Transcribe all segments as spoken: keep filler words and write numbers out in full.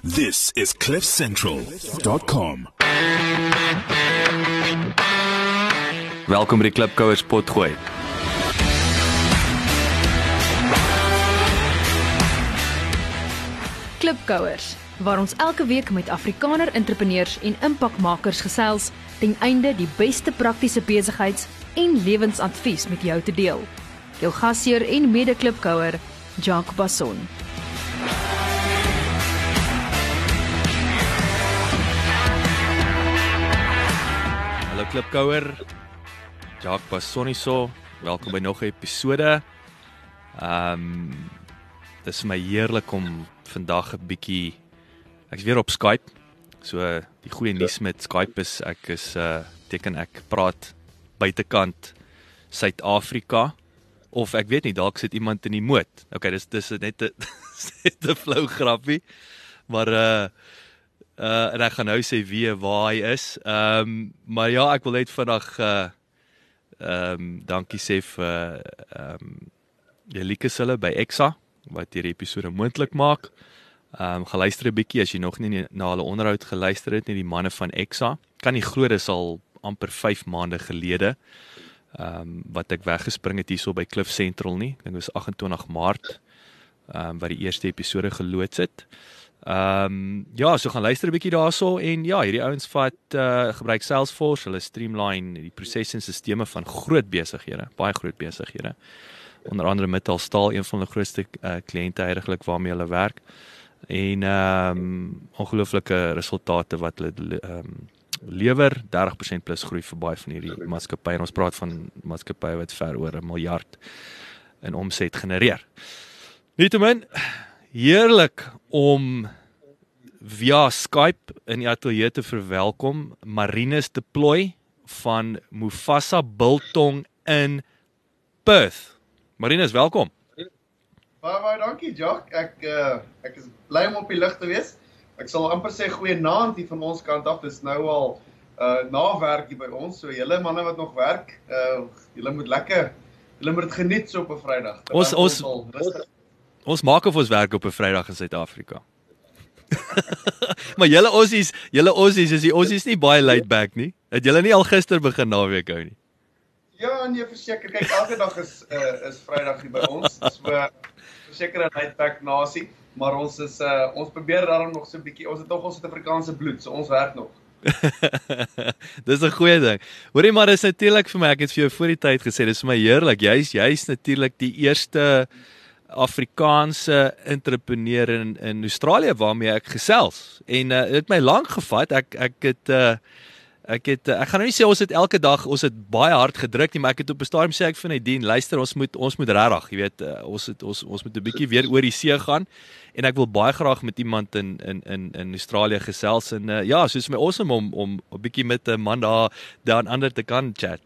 This is cliff central dot com. Welkom by die Klipkouers potgooi. Klipkouers, waar ons elke week met Afrikaner entrepreneurs en impakmakers gesels, ten einde die beste praktiese besigheids- en lewensadvies met jou te deel. Jou gasheer en mede-klipkouer, Jacques Basson. Hallo Klipkouer, Jacques Basson hierso. Welkom by nog 'n episode. Um, dit is my heerlik om vandag 'n bietjie, ek is weer op Skype, so die goeie nuus met Skype is, ek is, uh, teken ek praat buitekant Suid-Afrika, of ek weet nie, dalk sit iemand in die moot. Ok, dis, dis net 'n net 'n flou grappie, maar uh, uh, en ek gaan nou sê wie waar hy is, um, maar ja, ek wil net vandag uh, um, dankie sê vir um, Jelike Sille by Exa, wat hierdie episode moontlik maak. Um, geluister 'n bietjie as jy nog nie na hulle onderhoud geluister het nie, die manne van Exa. Kan nie glo, dis al amper vyf maande gelede, um, wat ek weggespring het hierso by Cliff Central nie. Ek dink dit was agt en twintig Maart, um, wat die eerste episode geloods het. Um, ja, so gaan luister 'n bietjie daarso, en ja, hierdie ouens vat, uh, gebruik Salesforce, hulle streamline die prosesse en sisteme van groot besighede, baie groot besighede. Onder andere Mittalstaal, een van die grootste uh, kliënte eigenlijk waarmee hulle werk. En um, ongelooflike resultate wat hulle um, lewer, dertig persent plus groei vir baie van hierdie maatskappye. En ons praat van maatskappye wat ver oor 'n miljard in omset genereer. Nietemin, heerlik om via Skype in die ateljee te verwelkom Marinus de Plooy van Mufasa Biltong in Perth. Marinus, welkom. Baie baie dankie, Jacques. Ek uh, ek is bly om op die lug te wees. Ek sal amper sê goeie naand hier van ons kant af. Dis nou al uh, nawerk hier by ons. So julle manne wat nog werk, uh, julle moet lekker, julle moet dit geniet so op 'n Vrydag. Ons ons ons, ons maak of ons werk op 'n Vrydag in Suid-Afrika. Maar julle Aussies, julle Aussies is die Aussies nie baie laid back nie. Het julle nie al gister begin naweek hou nie? Ja, nee, verseker. Kyk, elke dag is uh, is Vrydag hier by ons. So verseker 'n laid back nasie, maar ons is uh, ons probeer daarom nog so 'n bietjie. Ons het nog ons Suid-Afrikaanse bloed, so ons werk nog. Dis 'n goeie ding. Hoorie, maar dis natuurlik vir my, ek het vir jou voor die tyd gesê, dis vir my heerlik. Jy's jy's natuurlik die eerste Afrikaanse entrepreneur in in Australië waarmee ek gesels. En uh, dit het my lank gevat. Ek ek het uh, Ek het ek gaan nou nie sê ons het elke dag ons het baie hard gedruk nie, maar ek het op 'n stadium sê ek vir Nadine, luister, ons moet ons moet regtig, jy weet, uh, ons het ons ons moet 'n bietjie weer oor die see gaan, en ek wil baie graag met iemand in in in in Australië gesels, en uh, ja, so is my awesome om om 'n bietjie met 'n man daar daar ander te kan chat.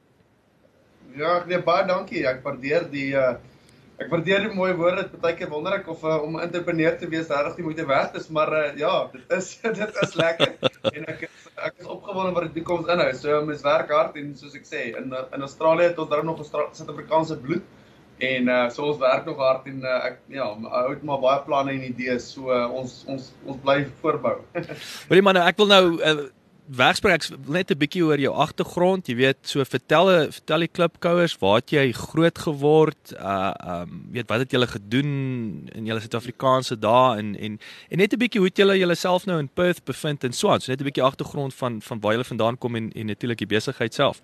Ja, nee, baie dankie. Ek waardeer die uh, ek waardeer die mooi woorde. Dit baie keer wonder ek of uh, om 'n entrepreneur te wees regtig die moeite werd is, maar uh, ja, dit is dit is lekker. En ek is ek is opgewonde wat die toekoms inhou. So mens werk hard, en soos ek sê, in in Australië het ons daar nog 'n Suid-Afrikaanse bloed, en uh, so ons werk nog hard, en uh, ek ja, hou het maar baie planne en idees, so uh, ons ons ons bly voorbou. Hoorie man, nou, ek wil nou uh, wegspreek, ek wil net 'n bietjie oor jou agtergrond, jy weet, so vertel vertel die Klipkouers, waar het jy groot geword, uh um weet, wat het julle gedoen in julle Suid-Afrikaanse dae, en en en net 'n bietjie hoe het julle julleself nou in Perth bevind en so aan, so net 'n bietjie agtergrond van van waar julle vandaan kom, en en natuurlik die besigheid self.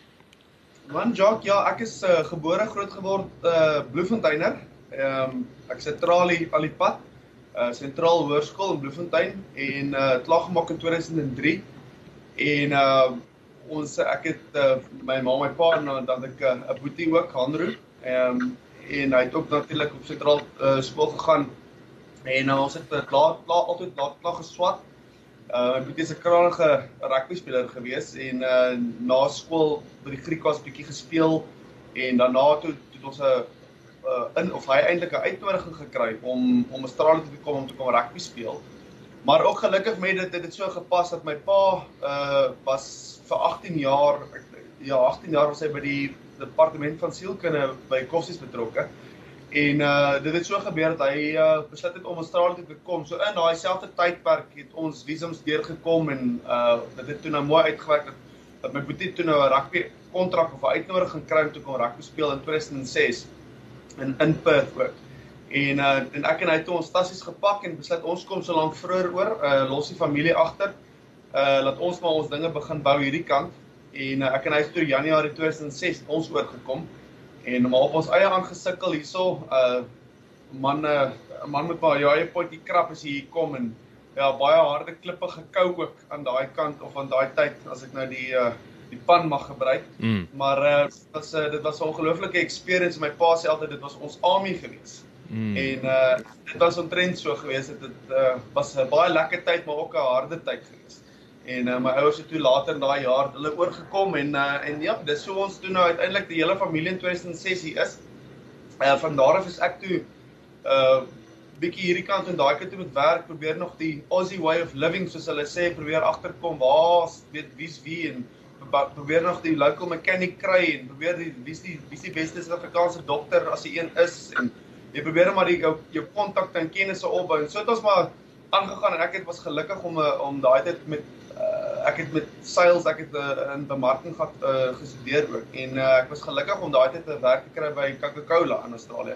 Man, Jacques, ja, ek is uh, gebore groot geword uh, Bloemfonteiner. Ehm um, ek is tralie al die pad, uh, Sentraal Hoërskool in Bloemfontein, en uh, klaar gemaak in twee duisend drie. En uh, ons, ek het uh, my ma, my pa, en dan het ek 'n uh, boetie ook, Hanro, um, en hy het ook natuurlik op Sentraal uh, skool gegaan, en uh, ons het uh, klaar, klaar, altyd klaar, klaar geswat. Uh, my boetie is 'n kragtige rugbyspeler gewees, en uh, na skool by die Griekwas bietjie gespeel, en daarna toe het ons 'n uh, in of hy eintlik 'n uitnodiging gekry om om Australië toe te kom om te kom rugby speel. Maar ook gelukkig met dit het dit so gepas dat my pa uh, was vir agttien jaar, ja agttien jaar was hy by die departement van sielkunde by Kossies betrokke. En uh, dit het so gebeur dat hy uh, besluit het om Australië toe te kom. So in daai selfde tydperk het ons visums deurgekom en uh, dit het toe nou mooi uitgewerk dat, dat my boetie toe nou 'n rugby kontrak of 'n uitnodiging kry om toe kom rugby speel in twee duisend ses in in Perth ook. En uh, en ek en hy het ons tassies gepak en besluit ons kom so lank vroeër oor, uh, los die familie agter. Uh, laat ons maar ons dinge begin bou hierdie kant. En uh, ek en hy is toe Januarie twee duisend ses ons oorgekom. En maar op ons eie aangesukkel hierso, uh man 'n uh, man met baie jaie potjie krap as hy hier kom en ja, baie harde klippe gekou ook aan daai kant of aan daai tyd as ek nou die uh, die pan mag gebruik. Mm. Maar uh, dit was uh, dit was 'n ongelooflike experience. My pa sê altyd dit was ons army gewees. Mm. En uh dit was omtrent so gewees. Dit uh, was 'n baie lekker tyd, maar ook 'n harde tyd gewees. En uh, my ouers het toe later in daai jaar hulle oorgekom en uh, en ja, dis so ons toe nou uiteindelik die hele familie in twee duisend ses hier is. Uh, van daar af is ek toe uh bietjie hierdie kant en daai kant toe met werk, probeer nog die Aussie way of living soos hulle sê, probeer agterkom waar weet wie's wie en probeer nog die local mechanic kry en probeer die wie's die wie's die beste Suid-Afrikaanse dokter as hy een is en jy probeer maar die jou jou kontakte en kennisse opbou en so het ons maar aangegaan en ek het was gelukkig om om daai tyd met uh, ek het met sales, ek het uh, in bemarking gehad uh, gestudeer ook en uh, ek was gelukkig om daai tyd 'n werk te kry by Coca-Cola in Australië.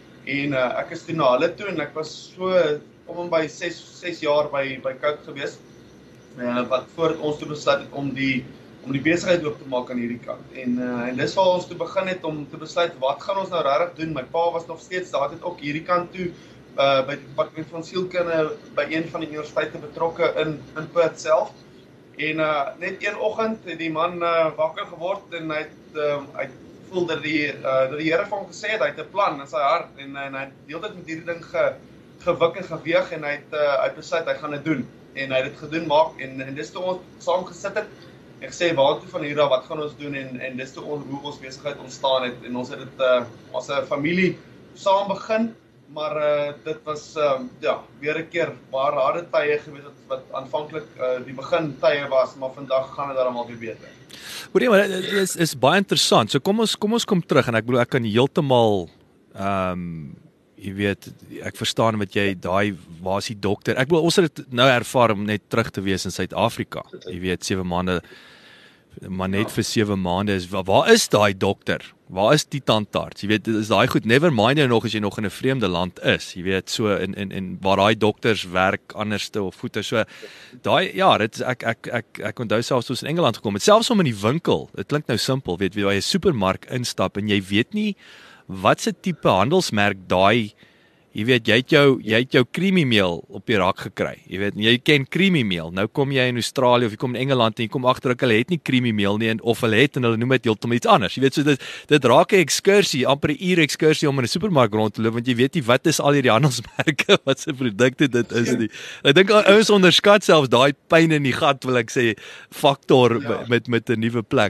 En uh, ek is toe na hulle toe en ek was so om en by ses jaar by by Coke gewees. Uh, wat voordat ons toe besluit het om die om die besigheid oop te maak aan hierdie kant. En uh, en dis waar ons toe begin het om te besluit wat gaan ons nou regtig doen. My pa was nog steeds daar het ook hierdie kant toe uh, by die departement van sielkunde by een van die universiteite betrokke in in Perth self. En uh, net een oggend het die man uh, wakker geword en hy het uh, hy voel dat die uh, dat die Here vir hom gesê het hy het 'n plan in sy hart en en hy het die hele tyd met hierdie ding ge gewik en geweeg en hy het uh, hy besluit hy gaan dit doen en hy het dit gedoen maak en en dis toe ons saam gesit het en gesê waartoe van hier af wat gaan ons doen en en dis toe ons hoe ons besigheid ontstaan het en ons het dit uh, as 'n familie saam begin. Maar uh, dit was uh, ja, weer 'n keer baie harde tye gewees wat, wat aanvanklik uh, die begin tye was, maar vandag gaan dit almal weer beter. Hoorie, maar dit is is baie interessant. So kom ons kom ons kom terug en ek bedoel ek kan heeltemal ehm um, jy weet ek verstaan wat jy daai waar is die dokter. Ek bedoel ons het dit nou ervaar om net terug te wees in Suid-Afrika. Jy weet sewe maande maar net ja. vir sewe maande is waar, waar is daai dokter? Waar is die tandarts? Jy weet, is daai goed, never mind nou nog as jy nog in 'n vreemde land is. Jy weet, so in in in waar daai dokters werk anderste of voete. So daai ja, dit is ek ek ek ek onthou selfs toe ons in Engeland gekom het, selfs om in die winkel. Dit klink nou simpel, weet jy, waar jy 'n supermark instap en jy weet nie wat se tipe handelsmerk daai jy weet, jy het jou jy het jou creamy meal op die rak gekry. Jy weet, jy ken creamy meal. Nou kom jy in Australië of jy kom in Engeland en jy kom agter ek hulle het nie creamy meal nie en of hulle het en hulle noem dit heeltemal iets anders. Jy weet, so dit dit raak 'n ekskursie, amper 'n uur ekskursie om in 'n supermark rond te loop want jy weet nie wat is al hierdie handelsmerke, wat se produkte dit is nie. Ek dink ouens onderskat selfs daai pyn in die gat, wil ek sê, faktor ja. met met 'n nuwe plek.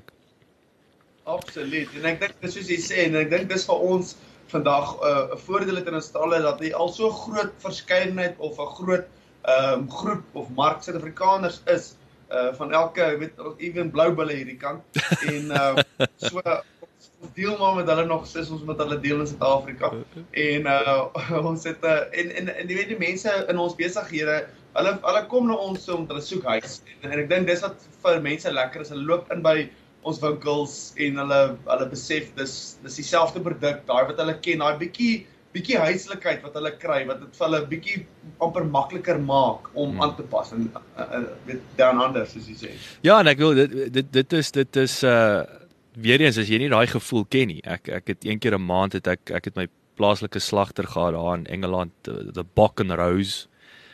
Absoluut. En ek dink dis soos jy sê en ek dink dis vir ons vandag 'n uh, voordeel het in Australië dat jy al so groot verskeidenheid of 'n groot um, groep of mark Suid-Afrikaners is uh, van elke weet ewen bloubulle hierdie kant en uh, so ons deel maar met hulle nog soos ons met hulle deel in Suid-Afrika en uh, ons het uh, en en en jy weet die mense in ons besighede hulle hulle kom na ons om hulle soek huis en, en ek dink dis wat vir mense lekker is hulle loop in by ons winkels en hulle hulle besef dis dis dieselfde produk, daai wat hulle ken, daai bietjie bietjie huislikheid wat hulle kry, wat dit vir hulle bietjie amper makliker maak om hmm. aan te pas en weet down under soos jy sê. Ja, en ek wil dit dit dit is dit is uh weer eens as jy nie daai gevoel ken nie. Ek ek het een keer 'n maand het ek ek het my plaaslike slagter gehad daar in Engeland, the Buck and Rose.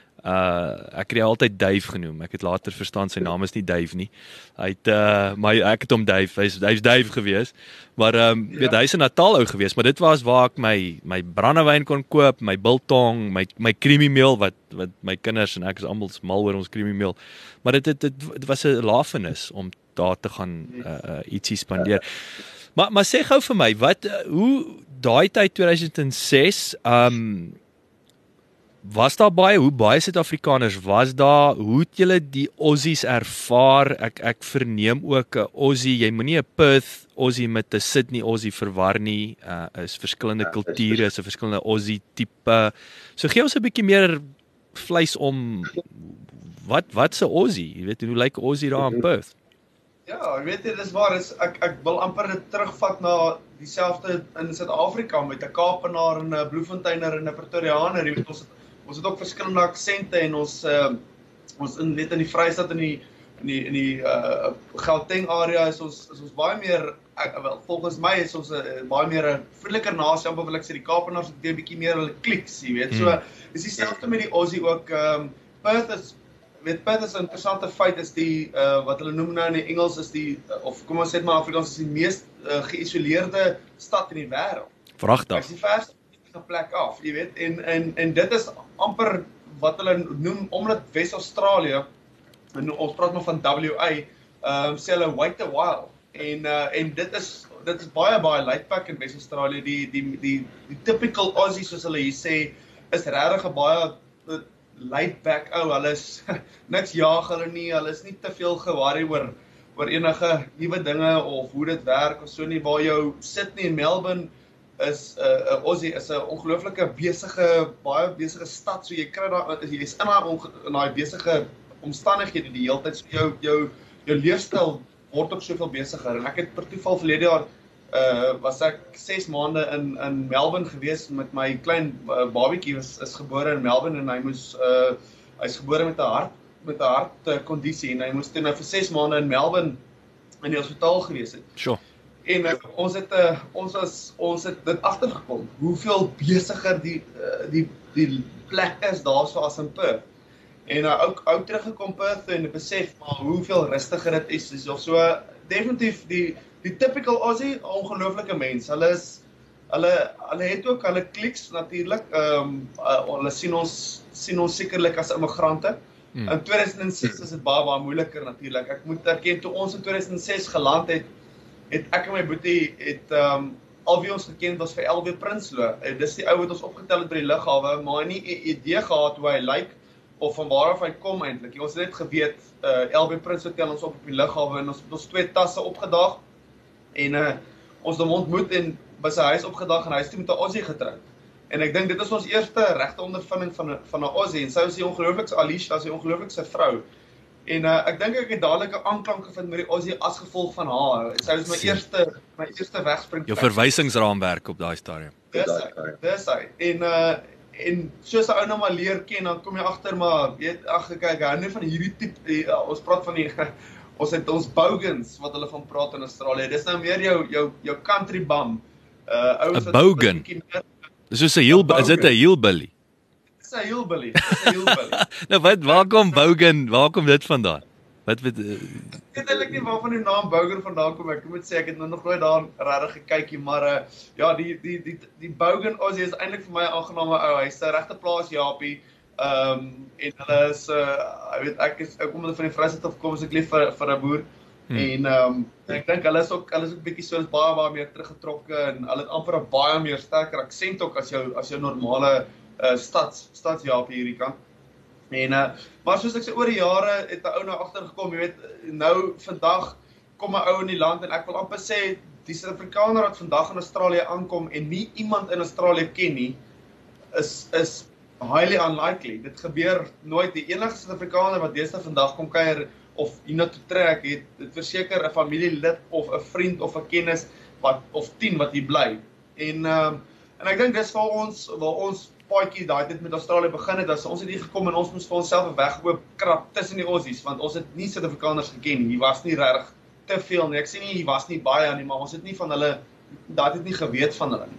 Uh ek het hom altyd Dave genoem. Ek het later verstaan sy naam is nie Dave nie. Hy het uh my ek het hom Dave, hy's hy's Dave gewees. Maar ehm um, ja. weet hy's 'n Natal ou gewees, maar dit was waar ek my my brandewyn kon koop, my biltong, my my creamy meal wat wat my kinders en ek is almal mal oor ons creamy meal. Maar dit dit dit was 'n lafenis om daar te gaan uh, uh ietsie spandeer. Maar maar sê gou vir my, wat uh, hoe daai tyd twee duisend ses, ehm um, Was daar baie, hoe baie Suid-Afrikaners was daar, hoe het julle die Aussies ervaar? Ek ek verneem ook 'n Aussie, jy moenie 'n Perth Aussie met 'n Sydney Aussie verwar nie. Uh is verskillende kulture, is 'n verskillende Aussie tipe. So gee ons 'n bietjie meer vleis om wat wat se Aussie? Jy weet hoe lyk Aussie daar in Perth? Ja, ek weet dit is waar, is, ek, ek wil amper dit terugvat na dieselfde in Suid-Afrika met 'n Kaapenaar en 'n Bloemfonteiner en 'n Pretoriaaner. Jy weet, ons het, ons het ook verskillende aksente en ons uh, ons in weet in die Vrystaat en die in die in die uh, Gauteng area is ons is ons baie meer ek, wel volgens my is ons 'n uh, baie meer 'n vriendeliker nasie, amper wil ek sê die Kaapenaars het 'n bietjie meer hulle kliks, jy weet. So is dieselfde met die Aussie ook. Um, Perth is weet Perth is 'n interessante feit is die uh, wat hulle noem nou in die Engels is die uh, of kom ons sê maar Afrikaans is die mees uh, geïsoleerde stad in die wêreld. Vragtig. Dit is die verste plek af, jy weet, en en en dit is amper wat hulle noem omdat Wes-Australië en ons praat maar van W A, ehm um, sê hulle wait a while en uh, en dit is dit is baie baie laid back in Wes-Australië. Die die die die typical Aussie soos hulle hier sê is regtig 'n baie uh, laid back ou. Hulle is niks jaag hulle nie. Hulle is nie te veel ge-worry oor oor enige nuwe dinge of hoe dit werk of so nie. Waar jou Sydney en Melbourne is 'n uh, uh, Aussie is 'n ongelooflike besige baie besige stad. So jy kry daar jy's in daai in daai besige omstandighede die hele tyd. So jou jou jou leefstyl word ook soveel besiger. En ek het per toeval verlede jaar uh was ek ses maande in in Melbourne gewees met my klein uh, babietjie is is gebore in Melbourne en hy moes uh hy's gebore met 'n hart met 'n hartkondisie en hy moes toe nou vir ses maande in Melbourne in die hospitaal gewees het. Sure. En uh, ons het uh, ons was ons het dit agtergekom hoeveel besiger die uh, die die plek is daarso as in Perth. En uh, ook ou teruggekom Perth en besef maar hoeveel rustiger dit is. is of so uh, definitief die die typical Aussie, ongelooflike mens. Hulle is hulle hulle het ook hulle kliks natuurlik. Ehm um, uh, hulle sien ons sien ons sekerlik as immigrante. Hmm. In twee duisend ses is dit baie baie moeiliker natuurlik. Ek moet erken toe ons in twee duisend ses geland het, het ek en my boetie het ehm um, al wie ons geken was vir L B Prinsloo. Uh, dis die ou wat ons opgetel het by die lughawe, maar nie 'n idee gehad hoe hy lyk of van waar af hy kom eintlik. Ons het net geweet uh, L B Prinsloo tel ons op op die lughawe en ons het ons twee tasse opgedaag. En uh, ons het hom ontmoet en by sy huis opgedag en hy is toe met 'n Aussie getroud. En ek dink dit is ons eerste regte ondervinding van 'n van 'n Aussie en sy was die ongelooflikste Alicia, sy ongelooflikste vrou. En uh, ek dink ek het dadelik 'n aanklank gevind met die Aussie as gevolg van haar. Sy was my Sien. eerste my eerste wegspring. Jou verwysingsraamwerk op daai stadium. Dis hy. Dis hy. En uh en soos 'n ou nou maar leer ken, dan kom jy agter maar weet ag kyk, hy hou nie van hierdie tipe uh, ons praat van die ons het ons bogans wat hulle van praat in Australië. Dis nou meer jou jou jou country bum. Uh ouens wat 'n bogan. Dis soos 'n heel is dit 'n hillbilly? Dis 'n hillbilly. Dis 'n hillbilly. Nou wat waar kom bogan? Waar kom dit vandaan? Wat weet uh, ek weet eintlik nie waarvan die naam bogan vandaan kom. Ek moet sê ek het nou nog nooit daar regtig gekykie, maar uh ja, die die die die bogan Aussie is eintlik vir my 'n aangename ou. Hy's 'n regte plaas Japie. Ehm um, en hulle is uh ek weet ek is ek kom hulle van die Vrystaat af kom as ek lief vir vir 'n boer. Hmm. En ehm um, ek dink hulle is ook hulle is ook bietjie soos baie baie meer teruggetrokke en hulle het amper 'n baie meer sterker aksent ook as jou as jou normale uh stads stadsjapie hierdie kant. En uh maar soos ek sê oor die jare het 'n ou nou agtergekom, jy weet, nou vandag kom 'n ou in die land en ek wil amper sê die Suid-Afrikaner wat vandag in Australië aankom en nie iemand in Australië ken nie, is is highly unlikely. Dit gebeur nooit. Die enigste Suid-Afrikaner wat deesdae vandag kom kuier of hiernatoe trek, het dit verseker 'n familielid of 'n vriend of 'n kennis wat of tien wat hier bly. En ehm um, en ek dink dis vir ons waar ons paadjie daai tyd met Australië begin het, as ons het hier gekom en ons moes vir onsself 'n weg oop krap tussen die Aussies, want ons het nie Suid-Afrikaners geken nie. Hier was nie regtig te veel nie. Ek sê nie hier was nie baie nie, maar ons het nie van hulle daai tyd nie geweet van hulle nie.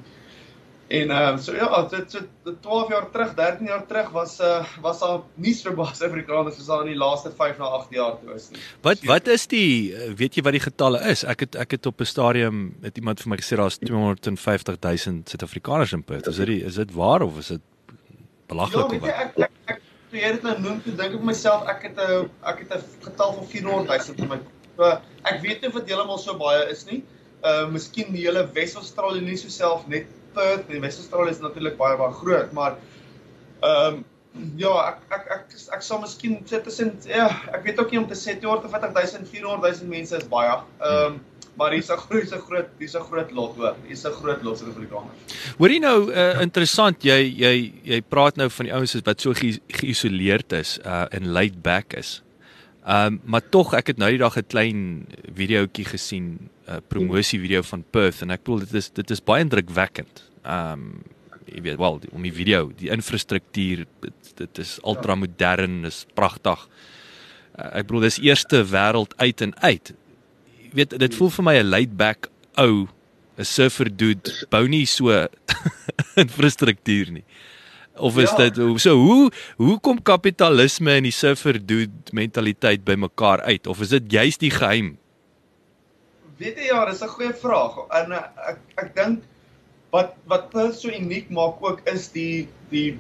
En uh, so ja, dit so twaalf jaar terug, dertien jaar terug was uh, was daar nie so baie Afrikaners soos daar in die laaste vyf na agt jaar toe is nie. Wat wat is die weet jy wat die getalle is? Ek het ek het op 'n stadium het iemand vir my gesê daar's tweehonderdvyftig duisend Suid-Afrikaners in Perth. Is dit is dit waar of is dit belaglik ja, of wat? Ja, ek ek ek toe jy dit nou noem, toe dink ek vir myself ek het 'n ek het 'n getal van vierhonderd duisend in my. So ek weet nie of dit heeltemal so baie is nie. Uh miskien die hele Wes-Australië nie so self net Perth en Wes-Australië is natuurlik baie baie groot, maar ehm um, Ja, ek ek ek ek, ek sal miskien sê tussen ja, ek weet ook nie om te sê tweehonderd vyftig duisend, vierhonderd duisend mense is baie. Ehm um, maar hier's 'n groot, hier's 'n groot, hier's 'n groot lot hoor. Hier's 'n groot lot Suid-Afrikaners. Hoor jy nou uh, interessant, jy jy jy praat nou van die ouens wat so ge geïsoleerd is uh, en laid back is. Ehm um, maar tog ek het nou die dag 'n klein videoetjie gesien, 'n uh, promosie video van Perth en ek bedoel dit is dit is baie indrukwekkend. Ehm um, jy weet wel, om die video, die infrastruktuur, dit, dit is ultramodern, dis pragtig. Uh, ek bedoel dis eerste wêreld uit en uit. Jy weet dit voel vir my 'n laid back ou, 'n surfer dude bou nie so infrastruktuur nie. Of is ja. dit so hoe hoe kom kapitalisme en die surfer dude mentaliteit by mekaar uit of is dit juist die geheim? Weet jy ja, dis 'n goeie vraag. En uh, ek ek dink wat wat Perth so uniek maak ook is die die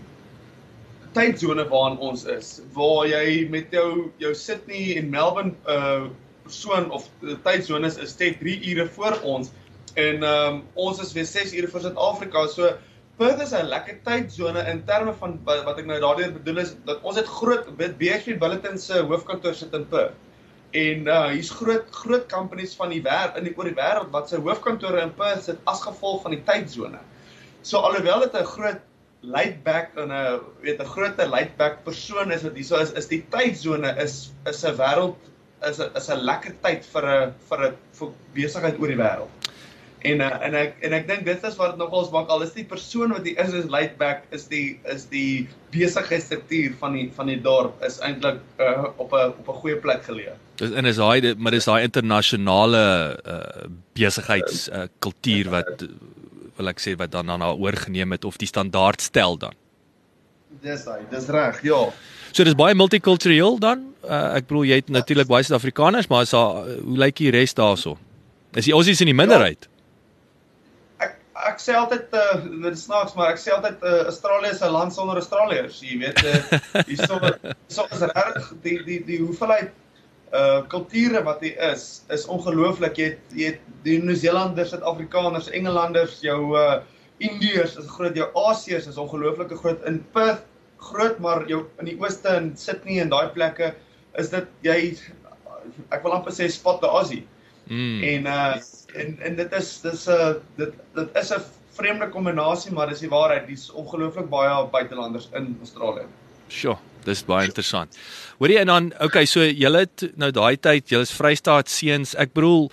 tydsone waarin ons is, waar jy met jou jou Sydney en Melbourne uh persoon of uh, tydzones is net drie ure voor ons en um, ons is weer ses ure voor Suid-Afrika. So Perth is 'n lekker tydsone in terme van wat, wat ek nou daardeur bedoel is dat ons het groot B H P Billiton se hoofkantoor sit in Perth. En uh, hier's groot groot companies van die wêreld in die oor die wêreld wat sy hoofkantore in Perth sit as gevolg van die tydsone. So alhoewel dit 'n groot laid back en 'n weet 'n groot laid back persoon is wat hierso is, is die tydsone is is 'n wêreld is 'n is 'n lekker tyd vir 'n vir 'n vir besigheid oor die wêreld. En uh, en ek en ek dink dit is wat dit nogals maak al is die persoon wat die is is laid back is die is die besigheidsstruktuur van die van die dorp is eintlik uh, op 'n op 'n goeie plek geleë. Dis en is daai maar dis daai internasionale uh, besigheids uh, kultuur wat wil ek sê wat dan dan daar oorgeneem het of die standaard stel dan. Dis hy, dis reg, ja. So dis baie multikultureel dan. Uh, ek bedoel jy het natuurlik baie Suid-Afrikaners, maar is daar uh, hoe lyk die res daarso? Is die Aussies in die minderheid? Ja, ek ek sê altyd uh, dit is snaaks, maar ek sê altyd uh, Australië is 'n land sonder Australiërs, jy weet, uh, hierso hierso is reg die die die hoeveelheid uh kulture wat hier is, is ongelooflik. Jy het jy het die Nieu-Zeelanders, Suid-Afrikaners, Engelanders, jou uh Indiërs is groot, jou Asiërs is ongelooflike groot in Perth, groot, maar jou in die ooste in Sydney en daai plekke is dit jy ek wil amper sê spot the Aussie. Mm. En uh en en dit is dis 'n uh, dit dit is 'n vreemde kombinasie, maar dis die waarheid. Dis ongelooflik baie buitelanders in Australië. Sure. Dis baie interessant. Hoorie en dan okay, so julle het nou daai tyd, julle is Vrystaat seuns. Ek bedoel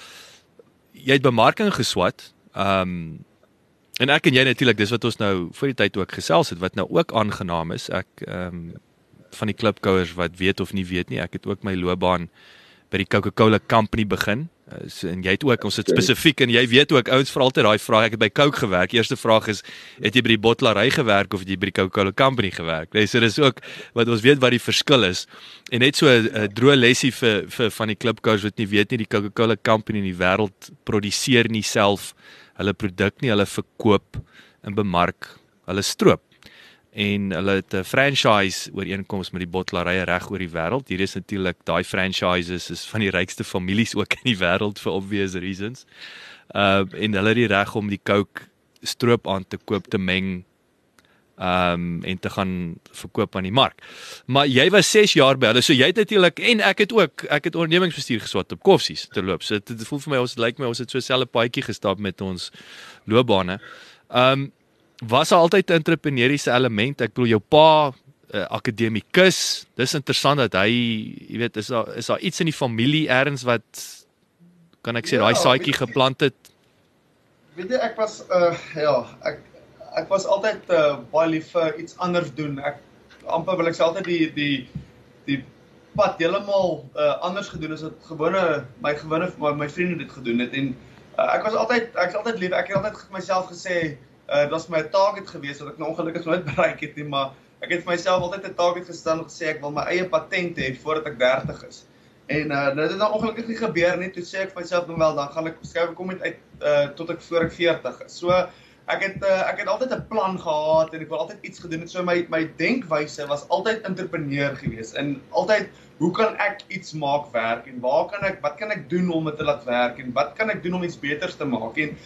jy het bemarking geswat. Ehm um, en ek en jy natuurlik, dis wat ons nou voor die tyd ook gesels het wat nou ook aangenaam is. Ek ehm um, van die klipkouers wat weet of nie weet nie, ek het ook my loopbaan by die Coca-Cola Company begin. Uh, so, en jy het ook, ons het spesifiek en jy weet ook ouens vra altyd daai vraag. Ek het by Coke gewerk. Eerste vraag is, het jy by die bottelary gewerk of het jy by die Coca-Cola Company gewerk? Nee, so dis ook wat ons weet wat die verskil is. En net so 'n uh, droë lesie vir vir van die klipkouers wat nie weet nie, die Coca-Cola Company in die wêreld produseer nie self hulle produk nie, hulle verkoop en bemark hulle stroop. En hulle het 'n franchise ooreenkoms met die bottelarye reg oor die wêreld. Hier is natuurlik daai franchises is van die rykste families ook in die wêreld for obvious reasons. Uh en hulle het die reg om die Coke stroop aan te koop, te meng um en te gaan verkoop aan die mark. Maar jy was ses jaar by hulle, so jy het natuurlik en ek het ook ek het ondernemingsbestuur geswat op Koffsies te loop. So dit voel vir my ons lyk my ons het so selfe paadjie gestap met ons loopbane. Um was daar altyd 'n entrepreneuriese element? Ek bedoel jou pa uh, akademikus. Dis interessant dat hy, jy weet, is daar is daar iets in die familie eers wat kan ek sê daai ja, saadjie geplant het? Weet jy ek was uh ja, ek ek was altyd uh, baie lief vir iets anders doen. Ek amper wil ek sê altyd die die die pad heeltemal uh, anders gedoen as wat gewone my gewone my, my vriende dit gedoen het en uh, ek was altyd ek's altyd lief. Ek het altyd vir myself gesê Uh, dit was my target gewees wat ek nou ongelukkig nooit bereik het nie, maar ek het vir myself altyd 'n target gestel en gesê ek wil my eie patent hê voordat ek dertig is. En uh, dit het nou ongelukkig nie gebeur nie. Toe sê ek vir myself dan wel, dan gaan ek skryf kom met uit uh, tot ek voor ek veertig is. So ek het uh, ek het altyd 'n plan gehad en ek wil altyd iets gedoen het. So my my denkwyse was altyd entrepreneur gewees en altyd hoe kan ek iets maak werk en waar kan ek wat kan ek doen om dit te laat werk en wat kan ek doen om iets beters te maak en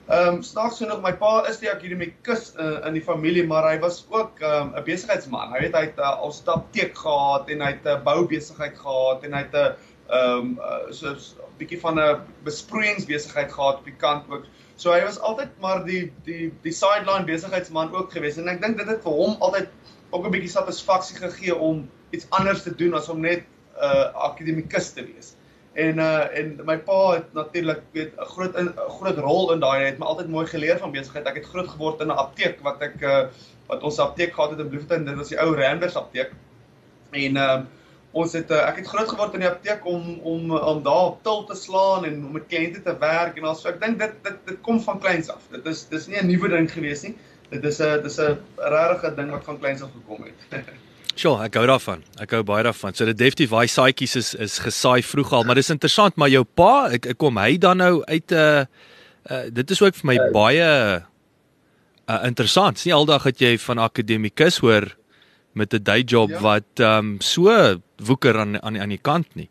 Ehm um, snaaks genoeg, my pa is die akademikus uh, in die familie, maar hy was ook 'n um, besigheidsman. Hy weet hy het uh, al 'n apteek gehad en hy het 'n uh, boubesigheid gehad en hy het 'n uh, ehm um, uh, so 'n bietjie van 'n besproeiingsbesigheid gehad op die kant ook. So hy was altyd maar die die die sideline besigheidsman ook geweest en ek dink dit het vir hom altyd ook 'n bietjie satisfaksie gegee om iets anders te doen as om net 'n uh, akademikus te wees. En uh, en my pa het natuurlik weet 'n groot 'n groot rol in daai. Hy het my altyd mooi geleer van besigheid. Ek het groot geword in 'n apteek wat ek uh, wat ons apteek gehad het in Bloemfontein. Dit was die ou Randers apteek. En uh, ons het uh, ek het groot geword in die apteek om om om daar op til te slaan en om met kliënte te werk en also ek dink dit dit dit kom van kleins af. Dit is dis nie 'n nuwe ding gewees nie. Dit is 'n dis 'n regte ding wat van kleins af gekom het. Sure, ek hou daarvan. Ek hou baie daarvan. So dit definitief daai saadjies is is gesaai vroeg al, maar dis interessant, maar jou pa, ek, ek kom hy dan nou uit 'n uh, uh, dit is ook vir my baie uh, interessant. Dis nie aldag dat jy van akademikus hoor met 'n day job ja. wat um, so woeker aan aan aan die kant nie.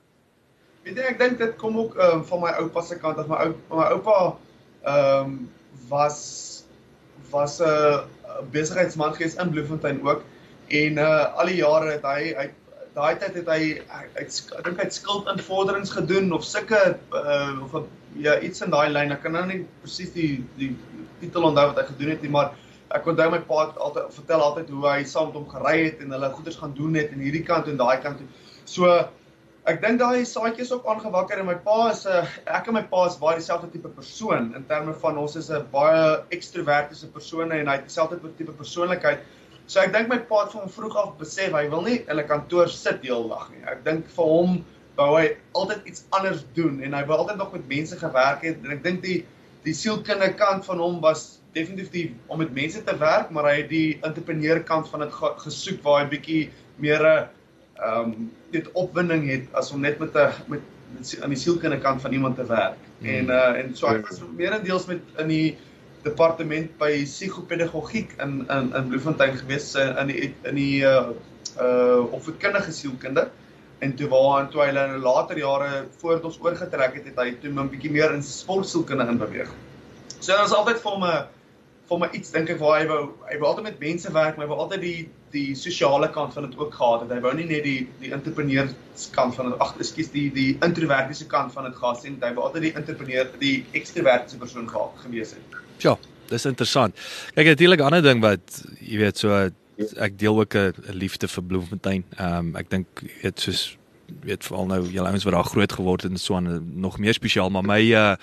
Weet jy, ek dink dit kom ook um, van my oupa se kant af. My ou my oupa ehm um, was was 'n uh, besigheidsman gewees in Bloemfontein ook. En uh, al die jare het hy, hy daai tyd het hy, hy, hy ek dink hy het skuldinvorderings gedoen, of sulke, uh, of ja, iets in daai lyn, ek kan nou nie presies die, die titel onthou wat hy gedoen het nie, maar ek onthou my pa het altyd, vertel altyd hoe hy saam met hom gery het, en hulle goeders gaan doen het, en hierdie kant en daai kant. So, ek dink daai saadjies ook aangewakker, en my pa is, uh, ek en my pa is baie dieselfde tipe persoon, in terme van ons is 'n baie extrovertiese persone, en hy het dieselfde tipe persoonlikheid. So ek dink my pa het van vroeg af besef, hy wil nie in 'n kantoor sit die hele dag nie. Ek dink vir hom wou hy altyd iets anders doen en hy wou altyd nog met mense gewerk het en ek dink die die sielkundige kant van hom was definitief die om met mense te werk, maar hy het die entrepreneur kant van dit ge gesoek waar hy bietjie meer 'n ehm um, dit opwinding het as om net met 'n met, met aan die sielkundige kant van iemand te werk. Hmm. En uh, en so ek was meerendeels met in die departement by psigopedagogiek in in in Bloemfontein gewees in die in die uh uh opvoedkundige sielkunde en toe waar en toe hy in later jare voordat ons oorgetrek het het hy toe 'n bietjie meer in sportsielkunde inbeweeg. So dit is altyd vir my vir my iets dink ek waar hy wou hy wou altyd met mense werk, maar hy wou altyd die die sosiale kant van dit ook gehad het. Hy wou nie net die die entrepreneurskant van dit ag ekskuus die die introvertiese kant van dit gehad het. Hy wou altyd die entrepreneur die ekstrovertiese persoon gehad gewees het. Ja, dis interessant. Kyk, natuurlik 'n ander ding wat jy weet so ek deel ook 'n liefde vir Bloemfontein. Ehm um, ek dink jy weet soos weet veral nou julle ouens wat daar groot geword het en so aan nog meer spesiaal, maar my uh,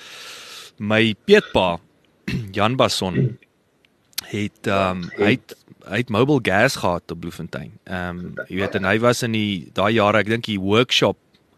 my peetpa Jan Basson het ehm um, hy het hy het mobile gas gehad op Bloemfontein. Ehm um, jy weet en hy was in die daai jare, ek dink die workshop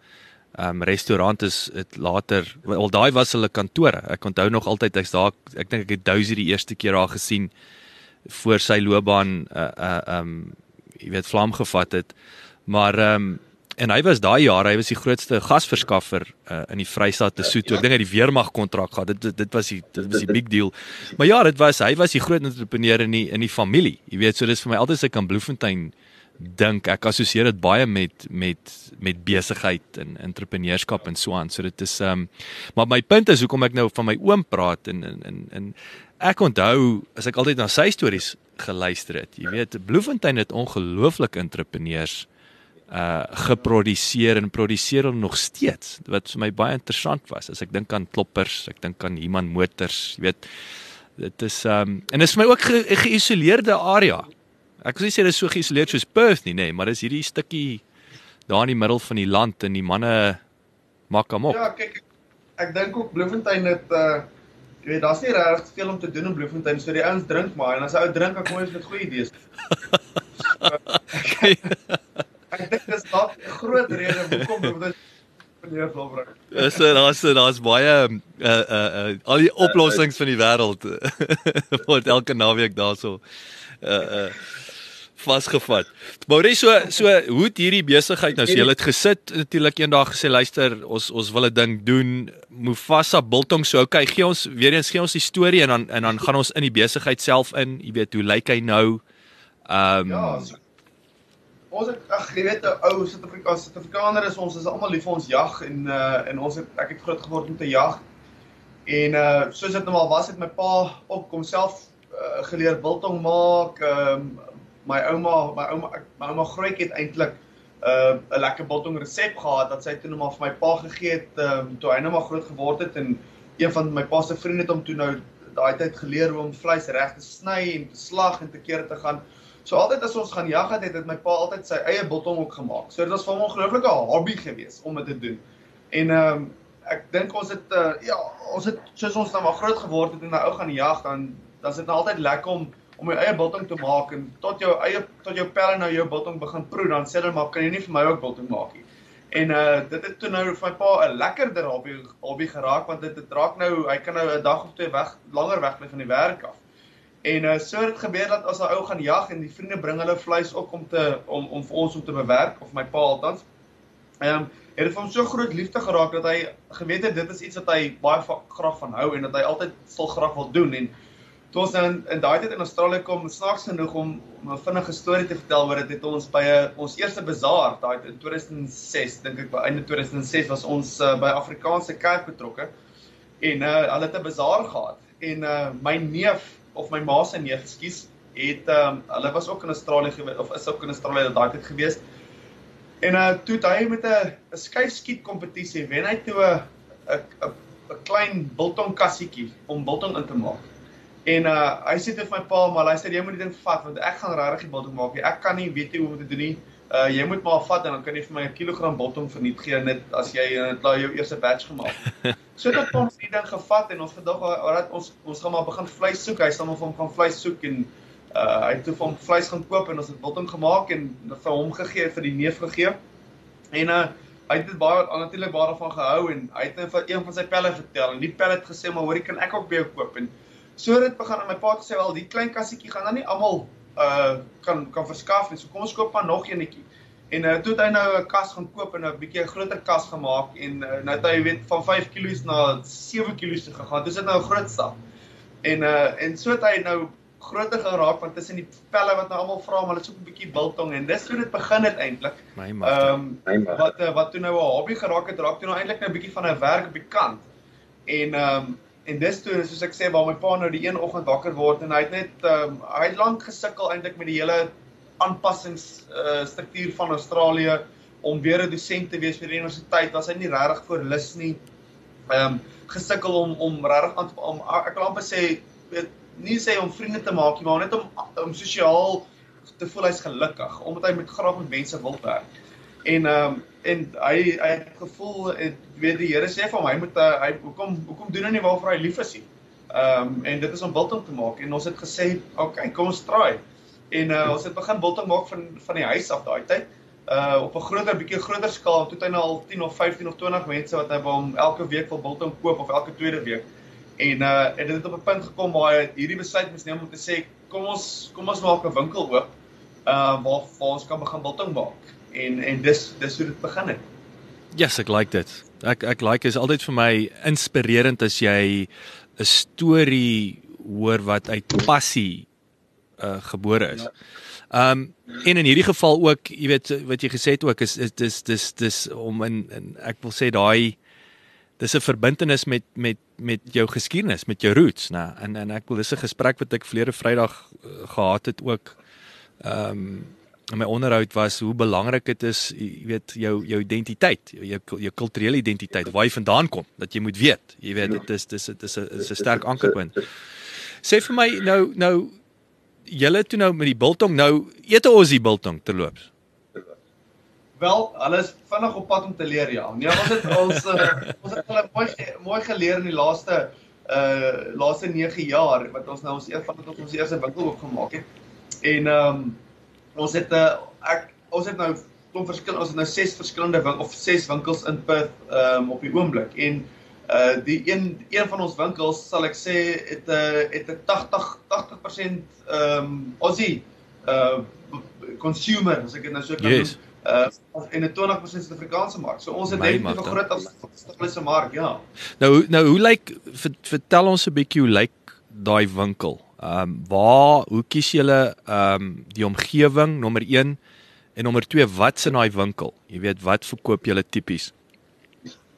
Um, restaurant is het later, al daai was hulle kantore, ek onthou nog altyd, ek's daar, ek dink ek het Dousie die eerste keer daar gesien, voor sy loopbaan, uh, uh, um, jy weet, vlam gevat het, maar, um, en hy was daai jare, hy was die grootste gasverskaffer uh, in die Vrystaat Lesotho, ek dink hy het die Weermag kontrak gehad, dit, dit, was die, dit was die big deal, maar ja, dit was, hy was die groot entrepreneur in die, in die familie, jy weet, so dit is vir my altyd sy kan Bloemfontein dink, ek assosieer dit baie met met met besigheid en entrepreneurskap en so aan. So dit is um maar my punt is hoekom ek nou van my oom praat en en en, en ek onthou as ek altyd na sy stories geluister het. Jy weet, Bloemfontein het ongelooflik entrepreneurs uh geproduseer en produseer hulle nog steeds. Wat vir my baie interessant was. As ek dink aan Kloppers, ek dink aan Human Motors, jy weet, dit is um en dit is vir my ook 'n ge geïsoleerde area. Ek wil nie sê dit is so geïsoleerd soos Perth nie, nee, maar dis hierdie stukkie daar in die middel van die land en die manne maak hom op. Ja, kyk, ek dink ook Bloemfontein het uh jy weet, daar's nie regtig veel om te doen in Bloemfontein, so die ouens drink maar en as 'n ou drink, dan kom hy met goeie idees. So, ek, ek dink dis dalk 'n groot rede hoekom Bloemfontein meneer Volbring. Dis daar's daar's baie uh uh, uh al die oplossings van die wêreld word elke naweek daarso uh uh vasgevat. Maar so so hoe het hierdie besigheid nou, so jy het gesit natuurlik eendag gesê luister, ons ons wil 'n ding doen, Mufasa Biltong, so okay, gee ons weer eens gee ons die storie en dan en dan gaan ons in die besigheid self in, jy weet hoe lyk hy nou? Ehm um, ja, so, ons het ag jy weet 'n ou Suid-Afrikaanse Suid-Afrikaner is ons is almal lief vir ons jag en uh, en ons het ek het groot geword met 'n jag En uh, soos dit nou al was, het my pa ook kom self uh, geleer biltong maak. Um, my ouma, my ouma, my ouma Grootjie het eintlik 'n uh, lekker biltong resep gehad dat sy toe nou maar vir my pa gegee het um, toe hy nou maar groot geword het en een van my pa se vriende het hom toe nou daai tyd geleer hoe om vleis reg te sny en te slag en te keer te gaan. So altyd as ons gaan jag het, het my pa altyd sy eie biltong ook gemaak. So dit was vir hom 'n ongelooflike hobby geweest om dit te doen. En um, ek dink ons het uh, ja, ons het soos ons nou maar groot geword het en nou ou gaan jag, dan dan is dit nou altyd lekker om om jou eie biltong te maak en tot jou eie tot jou pelle nou jou biltong begin proe, dan sê hulle maar kan jy nie vir my ook biltong maak nie. En uh, dit het toe nou vir my pa 'n lekkerder hobby, hobby geraak, want dit het raak nou, hy kan nou 'n dag of twee weg, langer wegbly van die werk af. En uh, so het dit gebeur dat as 'n ou gaan jag en die vriende bring hulle vleis ook om te om om vir ons om te bewerk, of my pa althans. Ehm um, het dit vir hom so groot liefde geraak dat hy geweet het dit is iets wat hy baie va graag van hou en dat hy altyd sal graag wil doen. En toe ons in, in daai tyd in Australië kom, snaaks genoeg om, om 'n vinnige storie te vertel oor dit, het ons by a, ons eerste bazaar, daai in tweeduisend en ses, dink ek by einde tweeduisend en ses was ons uh, by Afrikaanse kerk betrokke en uh, hulle het 'n bazaar gehad en uh, my neef of my ma se neef, ekskuus, het um, hulle was ook in Australië gewees of is ook in Australië daai tyd gewees. En uh, toe het hy met 'n 'n skuifskiet kompetisie wen hy toe 'n 'n 'n klein biltong kassietjie om biltong in te maak. En uh, hy sê vir my pa, maar luister, jy moet die ding vat, want ek gaan regtig die biltong maak. Ek kan nie weet hoe om te doen nie. Uh, jy moet maar vat en dan kan jy vir my 'n kilogram biltong verniet gee net as jy net uh, jou eerste batch gemaak. So dat ons die ding gevat en ons gedag dat ons ons gaan maar begin vleis soek. Hy sal maar vir hom gaan vleis soek en uh, hy het toe vir hom vleis gaan koop en ons het biltong gemaak en vir hom gegee, vir die neef gegee. En uh, hy het dit baie natuurlik baie daarvan gehou en hy het vir een van sy pelle vertel en die pelle het gesê maar hoorie kan ek ook by jou koop en so het dit begin en my pa het gesê wel die klein kassietjie gaan dan nie almal uh, kan kan verskaf nie. So kom ons koop maar nog eenetjie. En uh, toe het hy nou 'n kas gaan koop en 'n bietjie 'n groter kas gemaak en uh, nou het hy weet van vyf kilos na sewe kilos te gegaan. Dis dit nou 'n groot stap. En uh, en so het hy nou groter geraak want tussen die pelle wat nou almal vra maar hulle soek 'n bietjie biltong en dis hoe dit begin het eintlik. Ehm um, wat uh, wat toe nou 'n hobby geraak het, raak toe nou eintlik nou 'n bietjie van 'n werk op die kant. En ehm um, en dis toe soos ek sê waar my pa nou die een oggend wakker word en hy het net um, hy het lank gesukkel eintlik met die hele aanpassings uh, struktuur van Australië om weer 'n dosent te wees vir die universiteit. Was hy nie regtig voor lus nie. Ehm um, gesukkel om om regtig aan om ek wil amper sê weet nie sê om vriende te maak nie, maar net om om sosiaal te voel hy's gelukkig omdat hy met graag met mense wil werk. En ehm um, en hy hy het gevoel en weet die Here sê vir hom hy moet uh, hy hoekom hoekom doen hy nie waarvoor hy lief is nie. Ehm um, en dit is om biltong te maak en ons het gesê okay, kom ons try. En uh, ons het begin biltong maak van van die huis af daai tyd. Uh op 'n groter bietjie groter skaal. Toe het hy nou al tien of vyftien of twintig mense wat hy by hom elke week wil biltong koop of elke tweede week. En uh en dit het op 'n punt gekom waar hy hierdie besluit moes neem om te sê kom ons kom ons maak 'n winkel oop uh waar, waar ons kan begin biltong maak. En en dis dis hoe dit begin het. Yes, ek like dit. Ek ek like is altyd vir my inspirerend as jy 'n storie hoor wat uit passie uh gebore is. Ja. Um en in hierdie geval ook, jy weet wat jy gesê het ook is is dis dis dis om in, in ek wil sê daai dis 'n verbintenis met met met jou geskiedenis, met jou roots, né? En en ek wil dis 'n gesprek wat ek verlede Vrydag uh, gehad het ook. Um in my onderhoud was hoe belangrik dit is, jy weet jou jou identiteit, jou jou kulturele identiteit, waar jy vandaan kom, dat jy moet weet. Jy weet dit is dis dit is 'n is 'n sterk ankerpunt. Sê vir my nou nou julle toe nou met die biltong nou eet ons die biltong terloops. Wel, hulle is vinnig op pad om te leer, ja. Nee, ons het ons uh, ons het hulle mooi mooi geleer in die laaste uh laaste nege jaar wat ons nou ons eers van tot ons eerste winkel oopgemaak het. En ehm um, ons het uh, ek ons het nou klomp verskil ons het nou ses verskillende win, of ses winkels in Perth ehm um, op die oomblik en uh die een een van ons winkels sal ek sê het 'n uh, het 'n tagtig persent ehm um, Aussie uh consumer as ek dit nou so kan yes. doen. Uh en 'n twintig persent Suid-Afrikaanse mark. So ons het definitief 'n groot afstandse mark, ja. Nou nou hoe lyk vertel ons 'n bietjie hoe lyk daai winkel? Ehm um, waar hoe kies julle ehm um, die omgewing nommer een en nommer twee wat's in daai winkel? Jy weet wat verkoop julle tipies?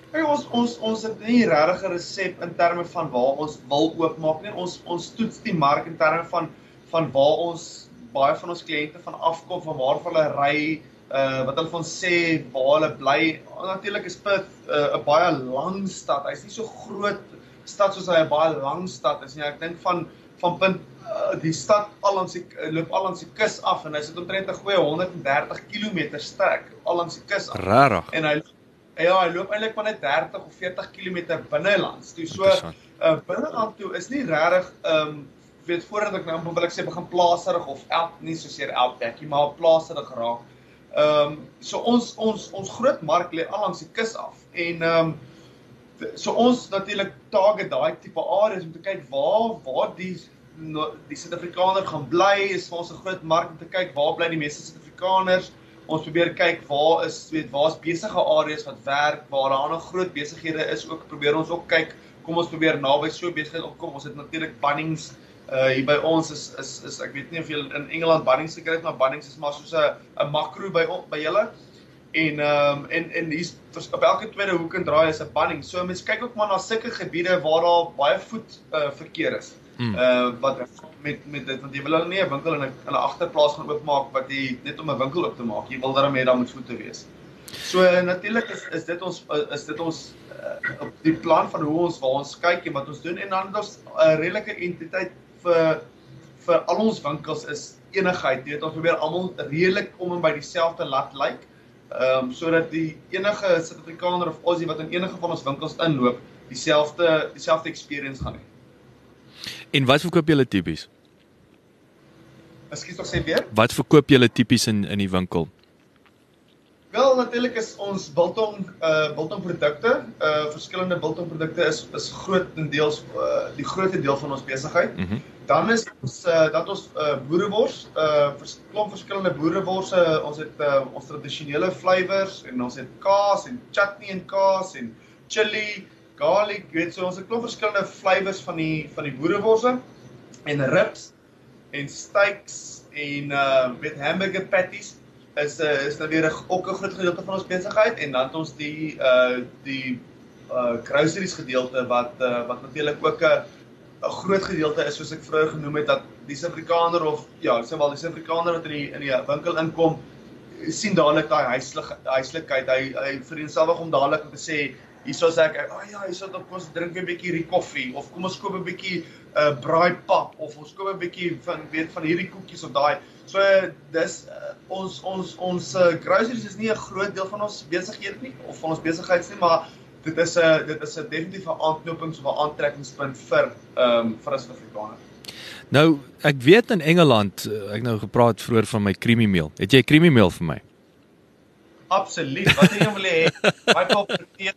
Kijk, ons ons ons het nie regtig 'n resep in terme van waar ons wil oopmaak nie. Ons ons toets die mark in terme van van waar ons baie van ons kliënte van afkom, van waar hulle ry, uh, wat hulle van sê, waar hulle bly. Natuurlik is Perth 'n uh, baie lang stad. Hy's nie so groot stad soos hy 'n baie lang stad is nie. Ek dink van van punt uh, die stad al langs die loop al langs die kus af en hy sit omtrent 'n goeie honderd en dertig kilometer strek al langs die kus af. Rarig. En hy ja, hy loop eintlik maar net dertig of veertig kilometer binnelands toe. So uh, binneland toe is nie regtig ehm um, weet voordat ek nou wil ek sê begin plaasrig of elk nie soseer outbackie maar plaasrig raak. Ehm um, so ons ons ons groot mark lê al langs die kus af en ehm um, so ons natuurlik target daai tipe areas om te kyk waar waar die die Suid-Afrikaner gaan bly, is vir ons 'n groot mark om te kyk waar bly die meeste Suid-Afrikaners. Ons probeer kyk waar is weet waar's besige areas wat werk, waar daar nog groot besighede is ook probeer ons ook kyk. Kom ons probeer naby so besigheid opkom. Ons het natuurlik Bunnings uh, hier by ons is is is ek weet nie of jy in Engeland Bunnings gekry het, maar Bunnings is maar soos 'n 'n makro by by julle. En ehm um, en en hier's op elke tweede hoek en draai is 'n Bunnings. So mense kyk ook maar na sulke gebiede waar daar baie voet uh, verkeer is. Mm. Uh wat met met dit want jy wil hulle nie 'n winkel in 'n in 'n agterplaas gaan oopmaak wat jy net om 'n winkel oop te maak. Jy wil daarmee daar moet voete wees. So uh, natuurlik is is dit ons uh, is dit ons uh, die plan van hoe ons waar ons kyk en wat ons doen en dan het ons 'n uh, redelike entiteit vir vir al ons winkels is enigheid. Jy weet ons probeer almal redelik om en by dieselfde lat lyk. Ehm um, sodat die enige Suid-Afrikaner of Aussie wat in enige van ons winkels inloop, dieselfde dieselfde experience gaan hê. En wat verkoop julle tipies? Ekskuus tog sê weer? Wat verkoop julle tipies in in die winkel? Wel natuurlik is ons biltong uh biltong produkte, uh verskillende biltong produkte is is grootendeels uh die grootste deel van ons besigheid. Mm -hmm. Dan is ons uh dat ons uh boerewors, uh vers, klomp verskillende boereworse, ons het uh ons tradisionele flavours en ons het kaas en chutney en kaas en chili, garlic, weet so ons het klomp verskillende flavours van die van die boereworse en ribs en steaks en uh weet hamburger patties. is uh, is nou weer ook 'n groot gedeelte van ons besigheid en dan het ons die uh die uh groceries gedeelte wat uh, wat natuurlik ook 'n 'n groot gedeelte is soos ek vroeër genoem het dat die Suid-Afrikaner of ja, sê wel die Suid-Afrikaner wat in die in die winkel inkom sien dadelik daai huislik huislikheid hy hy vereenselwig om dadelik om te sê hierso sê ek ag oh ja hierso dan kom ons drink weer 'n bietjie hierdie koffie of kom ons koop 'n bietjie uh braaipap of ons koop 'n bietjie van weet van hierdie koekies of daai. So dis uh, ons ons ons uh, groceries is nie 'n groot deel van ons besigheid nie of van ons besigheids nie, maar dit is 'n uh, dit is 'n definitief 'n aanknopings of 'n aantrekkingspunt vir ehm um, vir as Afrikaner. Nou, ek weet in Engeland, ek nou gepraat vroeër van my creamy meal. Het jy 'n creamy meal vir my? Absoluut. Wat jy wil hê? My kop tee.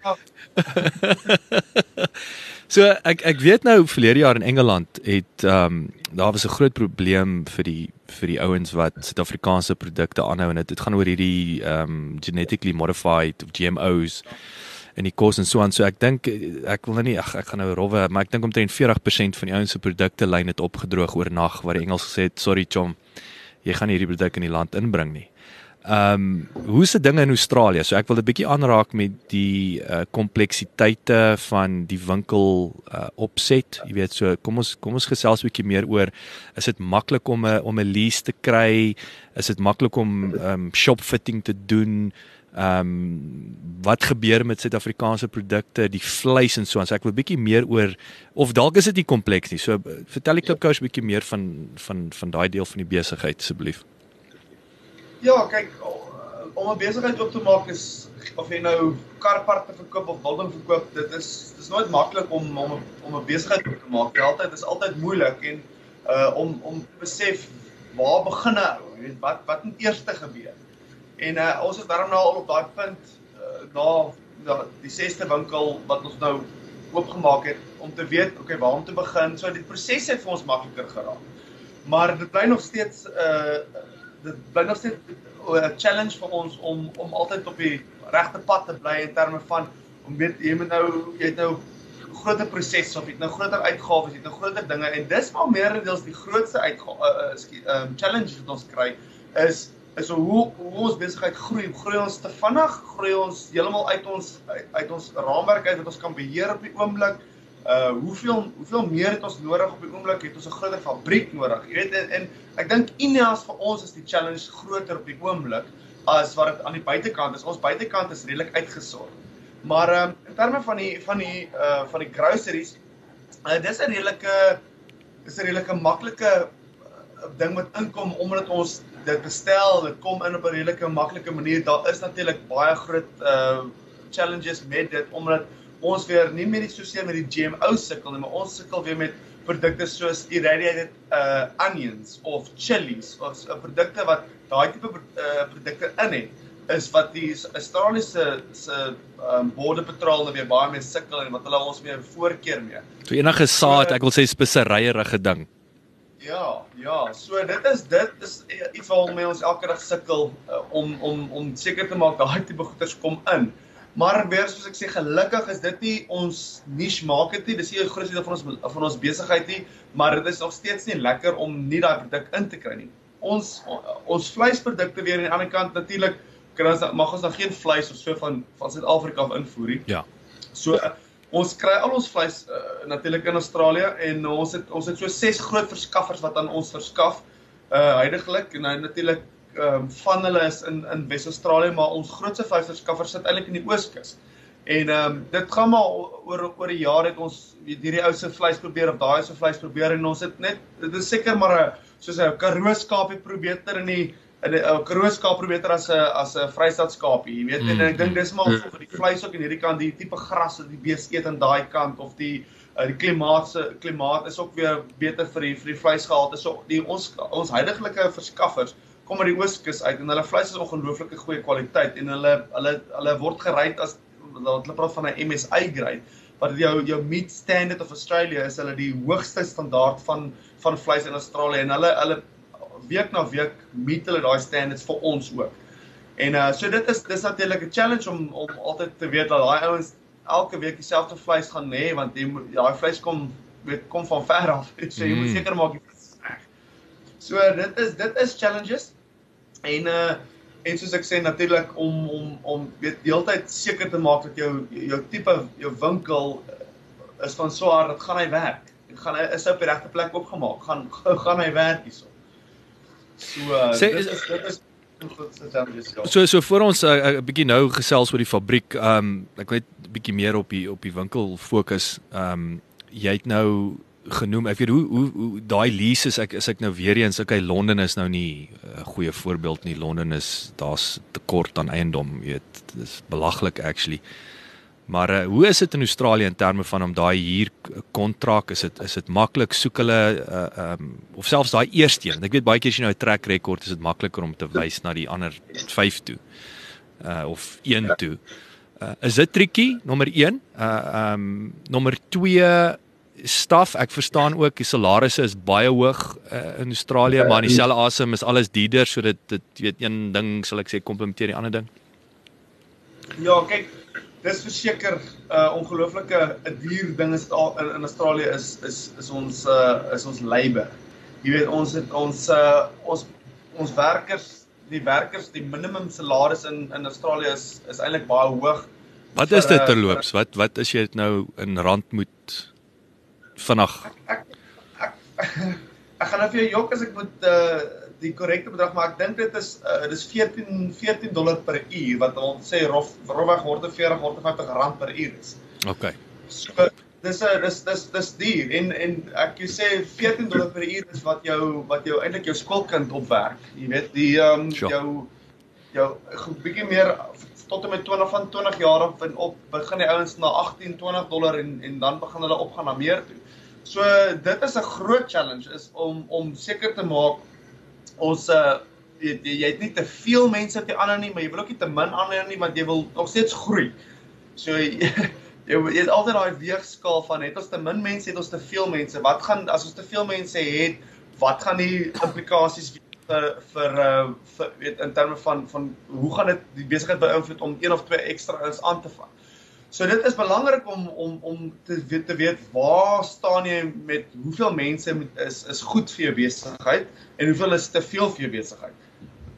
So ek ek weet nou verlede jaar in Engeland het ehm um, daar was 'n groot probleem vir die vir die ouens wat Suid-Afrikaanse produkte aanhou en dit dit gaan oor hierdie ehm um, genetically modified of G M O's in die kos en so aan. So ek dink ek wil nou nie ag ek gaan nou rowwe, maar ek dink omtrent veertig persent van die ouens se produkte lyn het opgedroog oornag waar die Engels gesê het sorry chom, jy gaan hierdie produk in die land inbring nie. Ehm um, hoe se dinge in Australië? So ek wil 'n bietjie aanraak met die uh, kompleksiteite van die winkel uh, opset. Jy weet, so kom ons kom ons gesels 'n bietjie meer oor is dit maklik om 'n om 'n lease te kry? Is dit maklik om um, shopfitting te doen? Ehm um, wat gebeur met Suid-Afrikaanse produkte, die vleis en so aan. So ek wil 'n bietjie meer oor of dalk is dit nie kompleks nie. So vertel die Klipkous 'n bietjie meer van van van daai deel van die besigheid asseblief. Ja, kyk, om 'n besigheid op te maak is of jy nou karparte verkoop of biltong verkoop, dit is dis nooit maklik om om om 'n besigheid op te maak. Dit altyd is altyd moeilik en uh om om te besef waar begin nou, jy weet wat wat moet eers gebeur. En uh ons is daarom nou al op daai punt uh, na, na die sesde winkel wat ons nou oopgemaak het om te weet okay, waar om te begin. So die proses het vir ons makliker geraak. Maar dit bly nog steeds uh dit bly nog steeds 'n challenge vir ons om om altyd op die regte pad te bly in terme van om weet jy moet nou jy het nou groter prosesse of jy het nou groter uitgawes, jy het nou groter dinge en dis maar meerendeels die grootste uitgawes uh, uh, um, challenge wat ons kry is is hoe, hoe ons besigheid groei. Groei ons te vinnig, groei ons heeltemal uit ons uit, uit ons raamwerk uit wat ons kan beheer op die oomblik. Uh hoeveel hoeveel meer het ons nodig op die oomblik? Het ons 'n groter fabriek nodig? Jy weet en, en ek dink Ineos vir ons is die challenge groter op die oomblik as wat dit aan die buitekant is. Ons buitekant is redelik uitgesorg. Maar um, in terme van die van die uh van die groceries, uh, dis 'n redelike dis 'n redelike maklike uh, ding wat inkom omdat ons dit bestel, dit kom in op 'n redelike maklike manier. Daar is natuurlik baie groot uh challenges met dit omdat ons weer nie meer so seer met die G M O sukkel nie, maar ons sukkel weer met produkte soos irradiated uh, onions of chilies of uh, produkte wat daai tipe uh, produkte in het, is wat die Australiese se um, border patrol weer baie mee sukkel en wat hulle ons mee voorkeer mee. So enige saad, ek wil sê speseryeerige ding. Ja, ja, so dit is dit is iets waarmee ons elke dag sukkel uh, om om om seker te maak daai tipe goeders kom in. Maar weer soos ek sê, gelukkig is dit nie ons niche market nie, dis nie 'n groot deel van ons van ons besigheid nie, maar dit is nog steeds nie lekker om nie daai produk in te kry nie. Ons ons vleisprodukte weer aan die ander kant natuurlik mag ons dan geen vleis of so van van Suid-Afrika af invoer nie. Ja. So uh, ons kry al ons vleis uh, natuurlik in Australië en ons het ons het so ses groot verskaffers wat aan ons verskaf uh huidigelik en nou natuurlik Um, van hulle is in, in Wes-Australië, maar ons grootste vleisverskaffer sit eintlik in die Ooskus. En um, dit gaan maar oor oor 'n jaar het ons hierdie ou se vleis probeer of daai se vleis probeer en ons het net dit is seker maar 'n soos 'n Karoo skaapie probeer beter in die 'n Karoo skaap probeer beter as 'n as 'n Vrystaat skaapie, jy weet. Mm. En ek dink dis maar vir die vleis ook in hierdie kant, die tipe gras wat die beeste eet aan daai kant of die uh, die klimaat se klimaat is ook weer beter vir die vir die vleisgehalte. So die ons ons huidigelike verskaffers kom uit die Ooskus uit en hulle vleis is ongelooflike goeie kwaliteit en hulle hulle hulle word gery as hulle praat van 'n M S I grade wat jou jou meat standard of Australia is hulle die hoogste standaard van van vleis in Australië en hulle hulle week na week meet hulle daai standards vir ons ook. En uh, so dit is dis natuurlik 'n challenge om om altyd te weet dat daai ouens elke week dieselfde vleis gaan hê want die daai vleis kom weet kom van ver af. So jy moet seker maak So dit is dit is challenges en uh en soos ek sê natuurlik om om om weet deeltyd seker te maak dat jou jou tipe jou winkel is van so hard dat gaan hy werk. Dit gaan hy is op die regte plek opgemaak. Gaan gaan hy werk hierso. So uh, sê, dit is dit is grootste challenges. Ja. So so voor ons 'n uh, bietjie nou gesels oor die fabriek. Um ek wil net 'n bietjie meer op die op die winkel fokus. Um jy het nou genoem, ek weet hoe hoe, hoe daai leases ek is ek nou weer eens okay Londen is nou nie 'n uh, goeie voorbeeld nie. Londen is daar's tekort aan eiendom, jy weet, dis belaglik actually. Maar uh, hoe is dit in Australië in terme van om daai huur kontrak is dit is dit maklik soek hulle uh, um, of selfs daai eerste een. Ek weet baie keer as jy nou 'n track record is dit makliker om te wys na die ander vyf toe. Uh, of een toe. Uh, is dit tricky nommer een? Uh um nommer twee staf, ek verstaan ook die salarisse is baie hoog uh, in Australië, ja, maar in dieselfde asem is alles duurder, so dit dit weet een ding sal ek sê komplementeer die ander ding. Ja, kyk, dis verseker 'n uh, ongelooflike 'n duur ding is al, in, in Australië is is is ons uh, is ons labour. Jy weet ons het ons uh, ons ons werkers, die werkers, die minimum salaris in in Australië is is eintlik baie hoog. Wat vir, is dit terloops? Uh, wat wat as jy dit nou in rand moet vandag? Ek ek, ek, ek gaan nou vir jou jok as ek moet uh, die korrekte bedrag, maar ek dink dit is uh, dis veertien dollar per uur wat ons sê rof rofweg honderdveertig tot honderdvyftig rand per uur is. Okay. So dis 'n dis dis dis duur en en ek jy sê veertien dollar per uur is wat jou wat jou eintlik jou skoolkind opwerk. Jy weet die um, sure. jou jou 'n bietjie meer tot en met twintig van twintig jaar af en op begin die ouens na agttien, twintig dollar en en dan begin hulle opgaan na meer toe. So dit is 'n groot challenge is om om seker te maak ons uh, jy, jy het nie te veel mense te ander nie, maar jy wil ook nie te min ander nie want jy wil nog steeds groei. So jy, jy, jy het altyd daai weegskaal van het ons te min mense, het ons te veel mense. Wat gaan as ons te veel mense het, wat gaan die implikasies wees vir vir uh, vir weet in terme van van hoe gaan dit die besigheid beïnvloed om een of twee ekstra ouens aan te vang. So dit is belangrik om om om te weet te weet waar staan jy met hoeveel mense met, is is goed vir jou besigheid en hoeveel is te veel vir jou besigheid.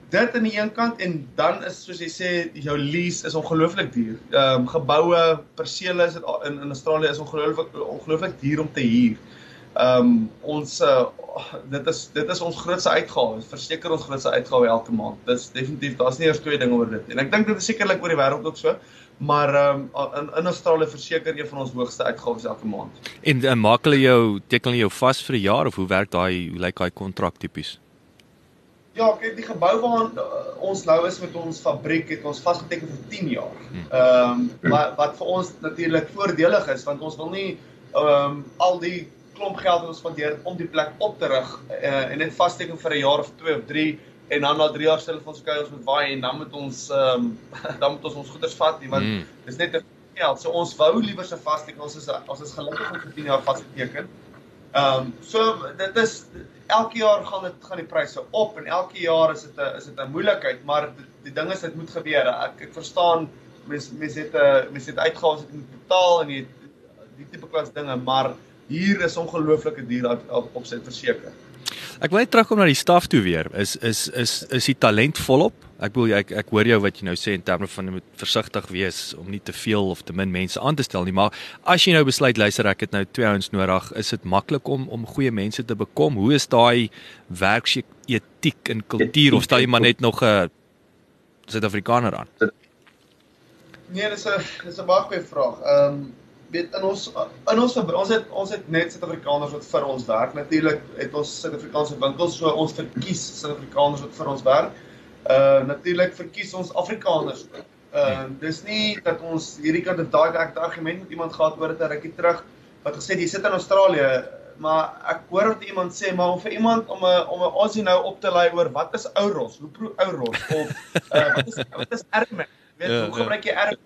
dit aan die een kant, en dan is, soos jy sê, jou lease is ongelooflik duur. Um, geboue, persele is het, in, in Australië is ongelooflik, ongelooflik duur om te huur. Um, ons, uh, dit, is, dit is ons grootste uitgawe, verseker ons grootste uitgawe elke maand. Dit is definitief, daar is nie eers twee dinge oor dit. En ek dink dit is sekerlik oor die wêreld ook so, maar um, in, in Australië verseker een van ons hoogste uitgawes elke maand. En uh, maak hulle jou, teken hulle jou vas vir 'n jaar, of hoe werk daai, hoe lyk daai kontrak tipies? Ja, kyk, die gebou waar uh, ons nou is met ons fabriek, het ons vasgeteken vir tien jaar. Ehm, um, maar wat vir ons natuurlik voordelig is, want ons wil nie um, al die klomp geld wat ons spandeer om die plek op te rig, uh, en net vasteken vir 'n jaar of twee of drie, en dan na drie jaar stel ons kyk ons moet waai, en dan moet ons, um, dan moet ons ons goeders vat, nie, want mm. dit is net te veel geld. So ons wou liewer se vasteken, ons is, ons is gelukkig om vir tien jaar vastgeteken. Um, so dit is, elke jaar gaan, het, gaan die pryse op, en elke jaar is dit 'n is dit 'n moeilikheid, maar die, die ding is, dit moet gebeur. Ek, ek verstaan, mens, mens het, uh, mens het uitgawes, het moet betaal, en die, die tipe klas dinge, maar hier is ongelooflike duur op, op, op sy verseker. Ek wil net terugkom na die staf toe weer. Is is is is die talent volop? Ek bedoel ek ek hoor jou wat jy nou sê in terme van jy moet versigtig wees om nie te veel of te min mense aan te stel nie, maar as jy nou besluit luister ek het nou twee ouens nodig, is dit maklik om om goeie mense te bekom? Hoe is daai werksetiek en kultuur, of stel jy maar net nog 'n Suid-Afrikaner aan? Nee, dis 'n dis 'n baie goeie vraag. Ehm um, weet in ons in ons ons het ons het net Suid-Afrikaners wat vir ons werk. Natuurlik het ons Suid-Afrikaanse winkels, so ons verkies Suid-Afrikaners wat vir ons werk. Uh natuurlik verkies ons Afrikaners. Uh dis nie dat ons hierdie kant of daai ek 'n argument met iemand gehad oor dit 'n rukkie terug wat gesê jy sit in Australië, maar ek hoor wat iemand sê, maar om vir iemand om 'n om 'n Aussie nou op te lei oor wat is ouros? Hoe proe ouros of uh wat is wat is erme? Weet ja, hoe gebruik jy erme?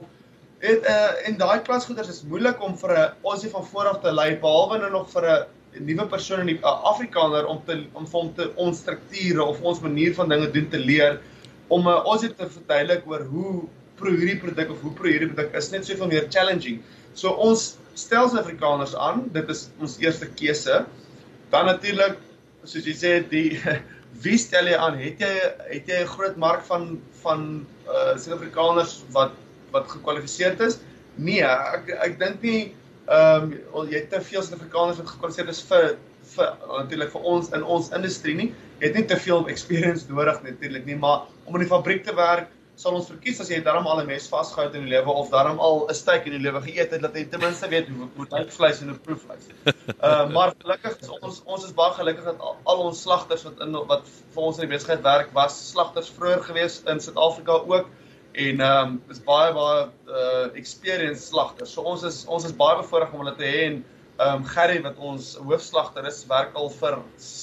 Dit uh en daai klasgoeders is moeilik om vir 'n Aussie van vooraf te lei, behalwe nou nog vir 'n nuwe persoon in die uh, Afrikaner om te om vir hom te ons strukture of ons manier van dinge doen te leer, om 'n uh, Aussie te verduidelik oor hoe pro hierdie produk of hoe pro hierdie produk is net soveel meer challenging. So ons stel Suid-Afrikaners aan, dit is ons eerste keuse. Dan natuurlik, soos jy sê, die wie stel jy aan? Het jy het jy 'n groot mark van van uh, Suid-Afrikaners wat wat gekwalifiseerd is? Nee, ek ek dink nie ehm um, jy het te veel Suid-Afrikaners wat gekwalifiseerd is vir vir natuurlik vir ons in ons industrie nie. Jy het nie te veel experience nodig natuurlik nie, maar om in die fabriek te werk sal ons verkies as jy daarom al 'n mes vasgehou in die lewe of daarom al 'n steak in die lewe geëet het, dat jy ten minste weet hoe hoe dit vleis en hoe proef vleis. Uh maar gelukkig is ons ons is baie gelukkig dat al, al ons slagters wat in wat vir ons in die besigheid werk was slagters vroeër gewees in Suid-Afrika ook. En ehm um, is baie baie uh experienced slagters. So ons is ons is baie bevoorreg om hulle te hê, en ehm um, Gerry wat ons hoofslagter is, werk al vir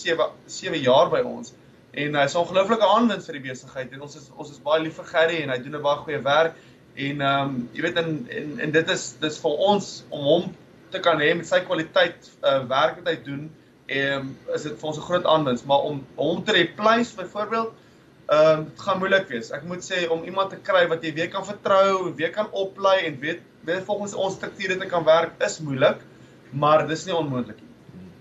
sewe jaar by ons. En hy is 'n ongelooflike aanwinst vir die besigheid, en ons is ons is baie lief vir Gerry en hy doen 'n baie goeie werk. En ehm um, jy weet en, en en dit is dis vir ons om hom te kan hê met sy kwaliteit uh werk wat hy doen, en um, is dit vir ons 'n groot aanwinst, maar om hom te replace byvoorbeeld Ehm um, dit gaan moeilik wees. Ek moet sê om iemand te kry wat jy weer kan vertrou, weer kan oplei en weet weet volgens ons strukture te kan werk is moeilik, maar dis nie onmoontlik nie.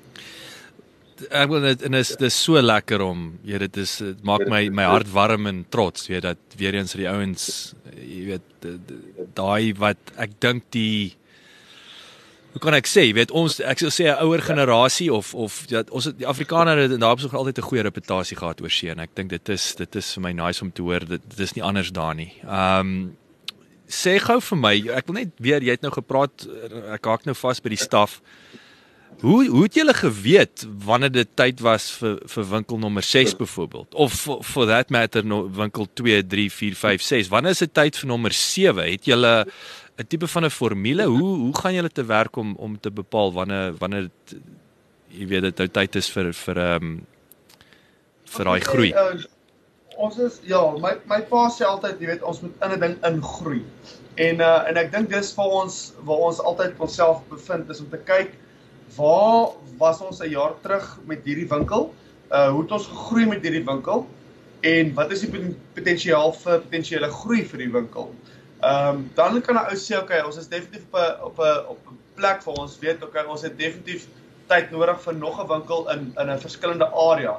Ek wil dit en is dis so lekker om, jy dit is dit maak my my hart warm en trots, weet dat weer eens die ouens, jy weet daai wat ek dink die hoe kan ek sê, weet ons ek sou sê 'n ouer generasie of of dat ons die Afrikaner het daar op so altyd 'n goeie reputasie gehad oor see, en ek dink dit is dit is vir my nice om te hoor dit, dit is nie anders daar nie. Ehm um, sê gou vir my, ek wil net weer, jy het nou gepraat, ek haak nou vas by die staf. Hoe hoe het julle geweet wanneer dit tyd was vir vir winkel nommer ses byvoorbeeld, of for, for that matter no, winkel twee, drie, vier, vyf, ses? Wanneer is dit tyd vir nommer sewe? Het julle 'n tipe van 'n formule? Hoe hoe gaan julle te werk om om te bepaal wanneer wanneer het, jy weet dit nou tyd is vir vir ehm um, vir daai groei? Uh, ons is ja, my my pa sê altyd, jy weet, ons moet in 'n ding ingroei. En uh en ek dink dis vir ons waar ons altyd onsself bevind is om te kyk waar was ons 'n jaar terug met hierdie winkel? Uh hoe het ons gegroei met hierdie winkel? En wat is die potensiaal vir potensiële groei vir die winkel? Ehm um, dan kan 'n ou sê okay, ons is definitief op 'n op 'n op 'n plek waar ons weet okay, ons het definitief tyd nodig vir nog 'n winkel in in 'n verskillende area.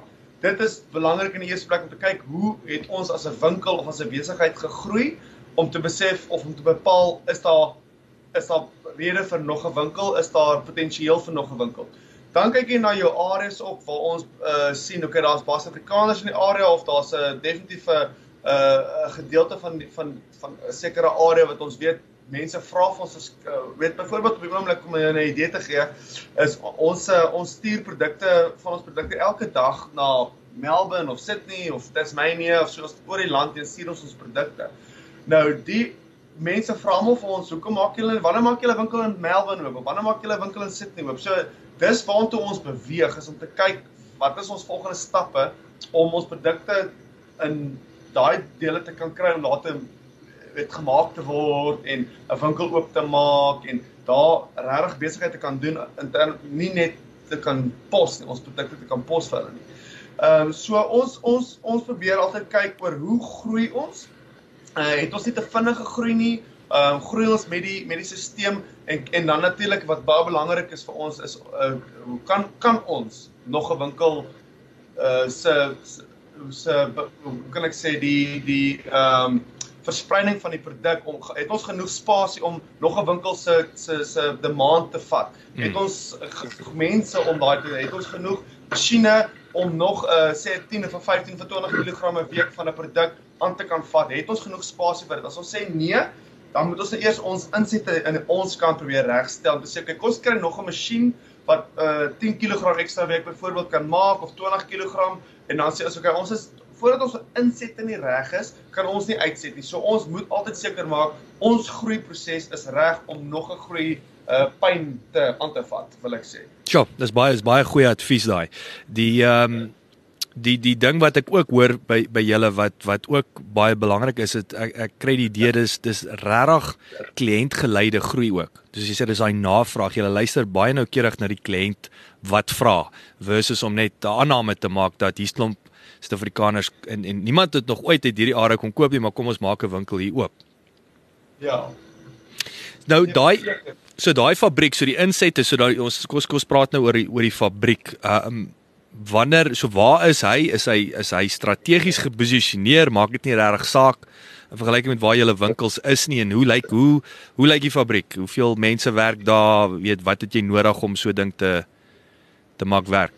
dit is belangrik in die eerste plek om te kyk hoe het ons as 'n winkel of as 'n besigheid gegroei om te besef of om te bepaal is daar is daar rede vir nog 'n winkel, is daar potensieel vir nog 'n winkel. Dan kyk jy na jou areas op waar ons uh, sien, okay, daar's baie Afrikaners in die area of daar's 'n uh, definitief 'n uh, gedeelte van van van 'n sekere area wat ons weet mense vra vir ons, uh, weet byvoorbeeld op die oomblik om 'n idee te gee, is ons uh, ons stuur produkte van ons produkte elke dag na Melbourne of Sydney of Tasmania of soos oor die land en stuur ons ons produkte. Nou die mense vra almal vir ons, hoekom maak julle, wanneer maak julle winkel in Melbourne oop, wanneer maak julle winkel in Sydney oop? So dis waartoe ons beweeg, is om te kyk wat is ons volgende stappe om ons produkte in daai dele te kan kry om later weet gemaak te word en 'n winkel oop te maak en daar regtig besigheid te kan doen intern, nie net te kan pos nie, ons produkte te kan pos vir hulle nie. Ehm um, so ons ons ons probeer altyd kyk oor hoe groei ons. Uh, het ons nie te vinnig gegroei nie, uh, groei ons met die met die stelsel en en dan natuurlik wat baie belangrik is vir ons is uh, hoe kan kan ons nog 'n winkel uh, se se hoe kan ek sê die die ehm um, verspreiding van die produk, om, het ons genoeg spasie om nog 'n winkel se se se demand te vat. Hmm. Het ons mense om daai te het ons genoeg masjiene om nog uh, sê tien of vyftien of twintig kilogram 'n week van 'n produk aan te kan vat. Het ons genoeg spasie vir dit? As ons sê nee, dan moet ons eers ons insette in ons kant probeer regstel. Dis sê kyk, ons kry nog 'n masjien wat uh, tien kilogram ekstra week byvoorbeeld kan maak of twintig kilogram en dan sê ons okay, ons is voordat ons insette nie reg is, kan ons nie uitset nie. So ons moet altyd seker maak ons groeiproses is reg om nog 'n groei uh, pyn te aan te vat, wil ek sê. Sjoe, dis baie is baie goeie advies daai. Die ehm um, die die ding wat ek ook hoor by by julle wat wat ook baie belangrik is, het, ek ek kry die idee dis dis regtig kliëntgeleide groei ook. Dus jy sê dis daai navraag, jy luister baie noukeurig na die kliënt wat vra versus om net 'n aanname te maak dat hier klomp Suid-Afrikaners en en niemand het nog ooit uit hierdie area kom koop nie, maar kom ons maak 'n winkel hier oop. Ja. Nou daai so daai fabriek, so die insette, so daai ons kos kos praat nou oor die oor die fabriek. Uh, um wanneer so waar is hy? Is hy is hy strategies geposisioneer? Maak dit nie regtig saak in vergelyking met waar julle winkels is nie en hoe lyk hoe hoe lyk die fabriek? Hoeveel mense werk daar? Weet wat het jy nodig om so 'n ding te te maak werk?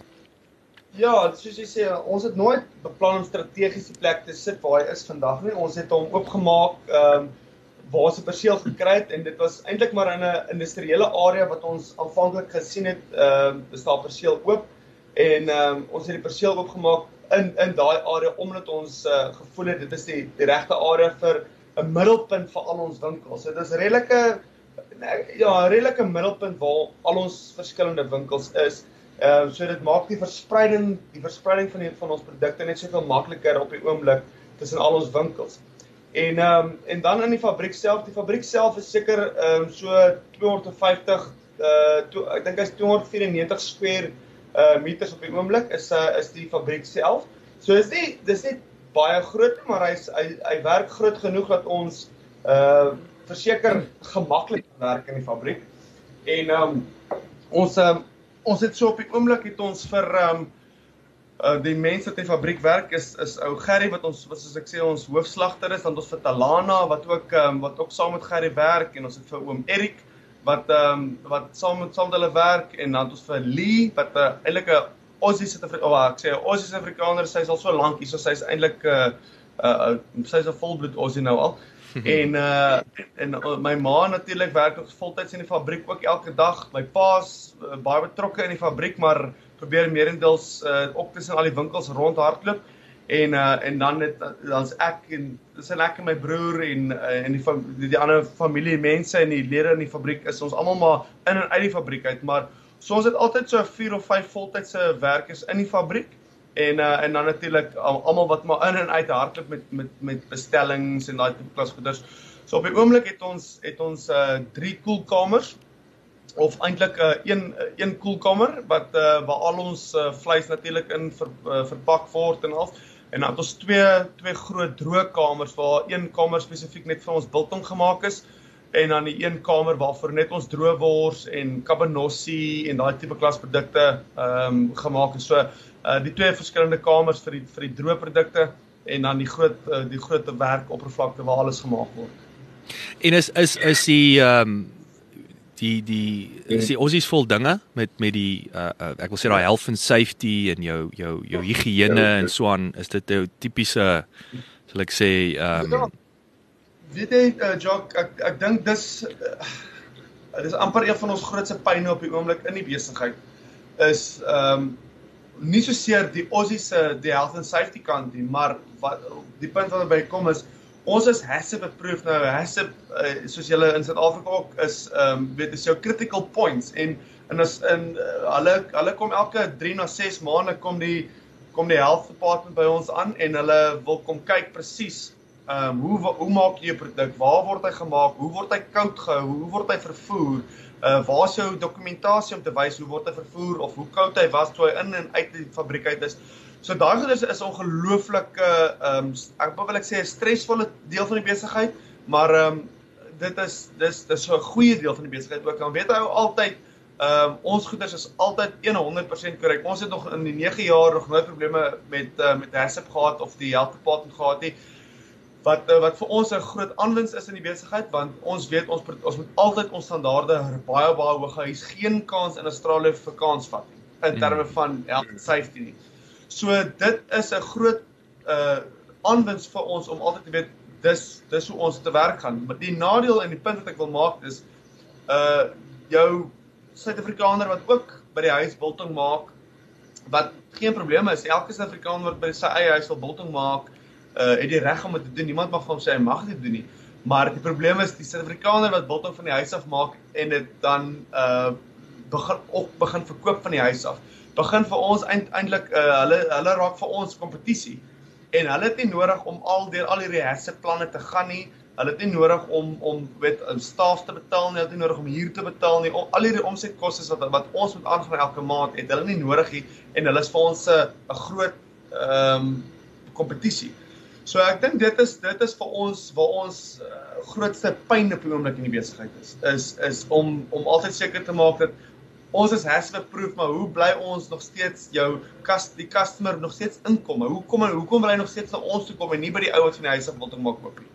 Ja, soos jy sê, ons het nooit beplan om strategiese plek te sit waar hy is vandag nie. Ons het hom oopgemaak ehm um, waar ons 'n perseel gekry het en dit was eintlik maar in 'n industriële area wat ons aanvanklik gesien het, ehm um, is daar perseel oop en ehm um, ons het die perseel oopgemaak in in daai area omdat ons uh, gevoel het dit is die die regte area vir 'n middelpunt vir al ons winkels. Dit is redelike ja, 'n redelike middelpunt waar al ons verskillende winkels is. Ehm uh, so dit maak die verspreiding die verspreiding van die, van ons produkte net soveel makliker op die oomblik tussen al ons winkels. En ehm um, en dan in die fabriek self, die fabriek self is seker ehm um, so tweehonderd vyftig uh to, ek dink hy's tweehonderd vyf-en-negentig square uh meters op die oomblik is uh, is die fabriek self. So is nie dis nie baie groot nie, maar hy's hy hy werk groot genoeg dat ons uh verseker gemaklik werk in die fabriek. En ehm um, ons um, ons het so op die oomblik het ons vir ehm um, uh, die mense wat in die fabriek werk is is ou Gerry wat ons wat soos ek sê ons hoofslagter is, dan ons vir Talana wat ook um, wat ook saam met Gerry werk en ons het vir oom Erik wat ehm um, wat saam met saam met hulle werk en dan ons vir Lee wat uh, eintlik 'n Aussie Suid-Afrikaner, oh, ek sê 'n Aussie Suid-Afrikaner, sy's al so lank hier, so sy's eintlik 'n uh, uh, sy's 'n volbloed Aussie nou al. en uh, en uh, my ma natuurlik werk nog voltyds in die fabriek ook elke dag. My pa's uh, baie betrokke in die fabriek, maar probeer meerendeels uh, ook tussen al die winkels rondhardloop. En uh, en dan het dan's ek en dis ek en my broer en uh, en die, die die ander familiemense en die lede in die fabriek is ons almal maar in en uit die fabriek uit, maar so ons het altyd so vier of vyf voltydse werkers in die fabriek. En uh, en dan natuurlik almal wat maar in en uit hardloop met met met bestellings en daai tipe klas goeders. So op die oomblik het ons het ons uh, drie koelkamers of eintlik 'n uh, een een koelkamer wat uh, waar al ons uh, vleis natuurlik in ver, uh, verpak word en al. En dan het ons twee twee groot droogkamers waar een kamer spesifiek net vir ons biltong gemaak is en dan die een kamer waarvoor net ons droëwors en cabanossi en daai tipe klasprodukte ehm um, gemaak is. So uh, die twee verskillende kamers vir die vir die droë produkte en dan die groot uh, die groot werkoppervlakte waar alles gemaak word. En is is is die ehm um, die die is die Aussies vol dinge met met die uh, uh, ek wil sê daai health and safety en jou jou jou higiëne en so aan, is dit 'n tipiese sal ek sê ehm um, weet jy uh, Jock, ek ek dink dis uh, dis amper een van ons grootste pynne op die oomblik in die besigheid is ehm um, nie soseer die Aussies se die health and safety kant nie, maar wat die punt wat by kom is ons is HACCP approved nou. HACCP uh, soos julle in Suid-Afrika ook is ehm um, weet is jou critical points en en as in uh, hulle hulle kom elke drie na ses maande kom die kom die health department by ons aan en hulle wil kom kyk presies ehm um, hoe hoe maak jy 'n produk? Waar word hy gemaak? Hoe word hy koud gehou? Hoe word hy vervoer? Uh, waar is jou dokumentasie om te wys hoe word hy vervoer of hoe koud hy was toe hy in en uit die fabriek uit is. So daai is is ongelooflike ehm um, ek wil ek sê 'n stresvolle deel van die besigheid, maar ehm um, dit is dis dis so 'n goeie deel van die besigheid ook. Dan weet hy altyd ehm um, ons goeders is altyd honderd persent korrek. Ons het nog in die nege jaar nog nooit probleme met uh, met HACCP gehad of die health department gehad nie. Wat uh, wat vir ons 'n groot aanwinst is in die besigheid, want ons weet ons ons moet altyd ons standaarde baie baie hoog hou. Hier's geen kans in Australië vir kans vat nie in terme van health and safety nie. So dit is 'n groot uh aanwinst vir ons om altyd te weet dis dis hoe ons te werk gaan. Maar die nadeel en die punt wat ek wil maak is uh jou Suid-Afrikaner wat ook by die huis biltong maak, wat geen probleme is. Elke Suid-Afrikaner wat by sy eie huis wil biltong maak, uh het die reg om dit te doen. Niemand mag van hom sê hy mag dit doen nie. Maar die probleem is die Suid-Afrikaner wat biltong van die huis af maak en dit dan uh begin ook begin verkoop van die huis af. Begin vir ons eintlik uh, hulle hulle raak vir ons kompetisie en hulle het nie nodig om al deur al hierdie HACCP planne te gaan nie. Hulle het nie nodig om om weet staf te betaal nie, hulle het nie nodig om huur te betaal nie. Al hierdie omsetkoste wat wat ons moet aangaan elke maand het hulle nie nodig nie en hulle is vir ons 'n 'n groot ehm um, kompetisie. So ek dink dit is dit is vir ons waar ons uh, grootste pyn op die oomblik in die besigheid is is is om om altyd seker te maak dat ons is HACCP approved, maar hoe bly ons nog steeds jou kast, die customer nog steeds inkom? Hoe kom hoekom wil hy nog steeds na ons toe kom en nie by die ou wat van die huis af wil toe maak koop nie?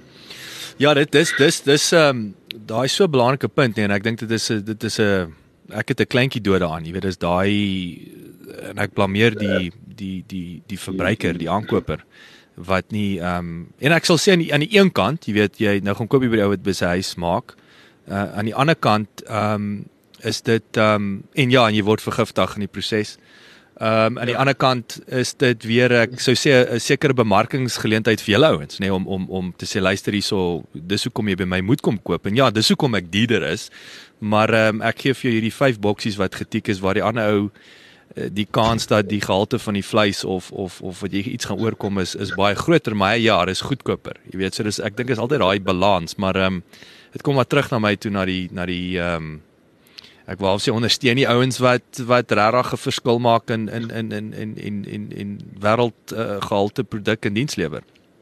Ja, dit dis dis dis ehm um, daai so 'n belangrike punt nee, en ek dink dit is 'n dit is 'n ek het 'n kleintjie dood daaraan, jy weet, dis daai en ek blameer die die die die verbruiker, die aankoper wat nie ehm um, en ek sal sê aan die aan die een kant, jy weet, jy nou gaan koop jy by die ou wat by sy huis maak. Uh, aan die ander kant ehm um, is dit ehm um, en ja, en jy word vergiftig in die proses. Ehm um, aan die ander kant is dit weer ek sou sê 'n sekere bemarkingsgeleentheid vir julle ouens, nê, nee, om om om te sê luister hierso, dis hoekom jy by my moet kom koop. En ja, dis hoekom ek duurder is. Maar ehm um, ek gee vir jou hierdie vyf boksies wat getik is waar die ander ou die kans dat die gehalte van die vleis of of of wat jy iets gaan oorkom is is baie groter, maar ja, dis goedkoper. Jy weet, so dis ek dink is altyd daai balans, maar ehm um, dit kom maar terug na my toe na die na die ehm um, ek wou sê ondersteun die ouens wat wat regtig 'n verskil maak in in in in in in in in wêreld uh, gehalte produk en diens lewer.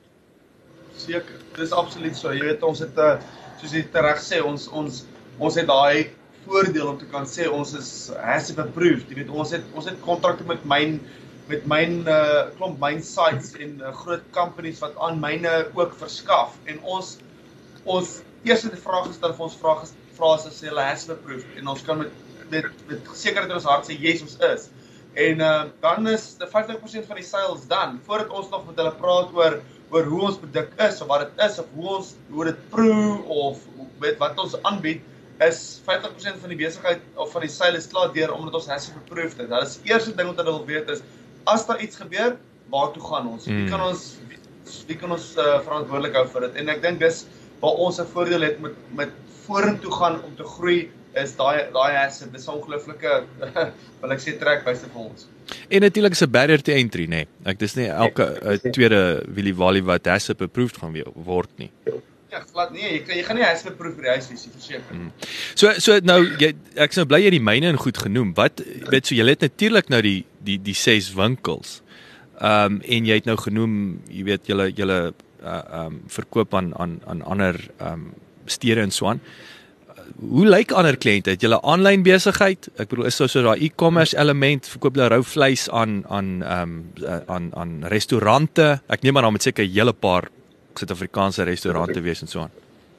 Seker, dis absoluut so. Jy weet ons het uh, soos jy reg sê, ons ons ons het daai voordeel om te kan sê ons is HACCP approved. Jy weet ons het ons het kontrakte met myn met myn uh, klomp myn sites en uh, groot companies wat aan myne ook verskaf en ons ons eerste die vraag gestel vir ons vraag vra as hulle HACCP approved en ons kan met met met sekerheid in ons hart sê yes ons is. En uh, dan is die vyftig persent van die sales dan voordat ons nog met hulle praat oor oor hoe ons produk is of wat dit is of hoe ons hoe dit proe of weet wat ons aanbied is vyftig persent van die besigheid of van die sale is klaar deur omdat ons HACCP approved het. Dat is die eerste ding wat hulle wil weet is as daar iets gebeur, waartoe gaan ons? Wie kan ons wie, wie kan ons uh, verantwoordelik hou vir dit? En ek dink dis waar ons 'n voordeel het met met vorentoe gaan om te groei is daai daai HACCP, dis 'n ongelooflike wil ek sê trekwyse vir ons. En natuurlik is 'n barrier to entry, nê. Nee. Ek dis nie elke uh, tweede Willy Wally wat HACCP approved gaan word nie. Ja, glad nee, jy kan jy gaan nie HACCP approved vir die huisvisie verseker. Hmm. So so nou jy ek is nou bly jy die myne en goed genoem. Wat weet so jy het natuurlik nou die die die ses winkels. Ehm um, en jy het nou genoem, jy weet julle julle uh, um, verkoop aan aan aan ander ehm um, stede en so aan. hoe lyk ander kliënte? Het julle aanlyn besigheid? Ek bedoel is so so daai e-commerce element, verkoop julle rou vleis aan aan ehm um, aan aan restaurante. Ek neem aan daar moet seker 'n hele paar Suid-Afrikaanse restaurante wees en so aan.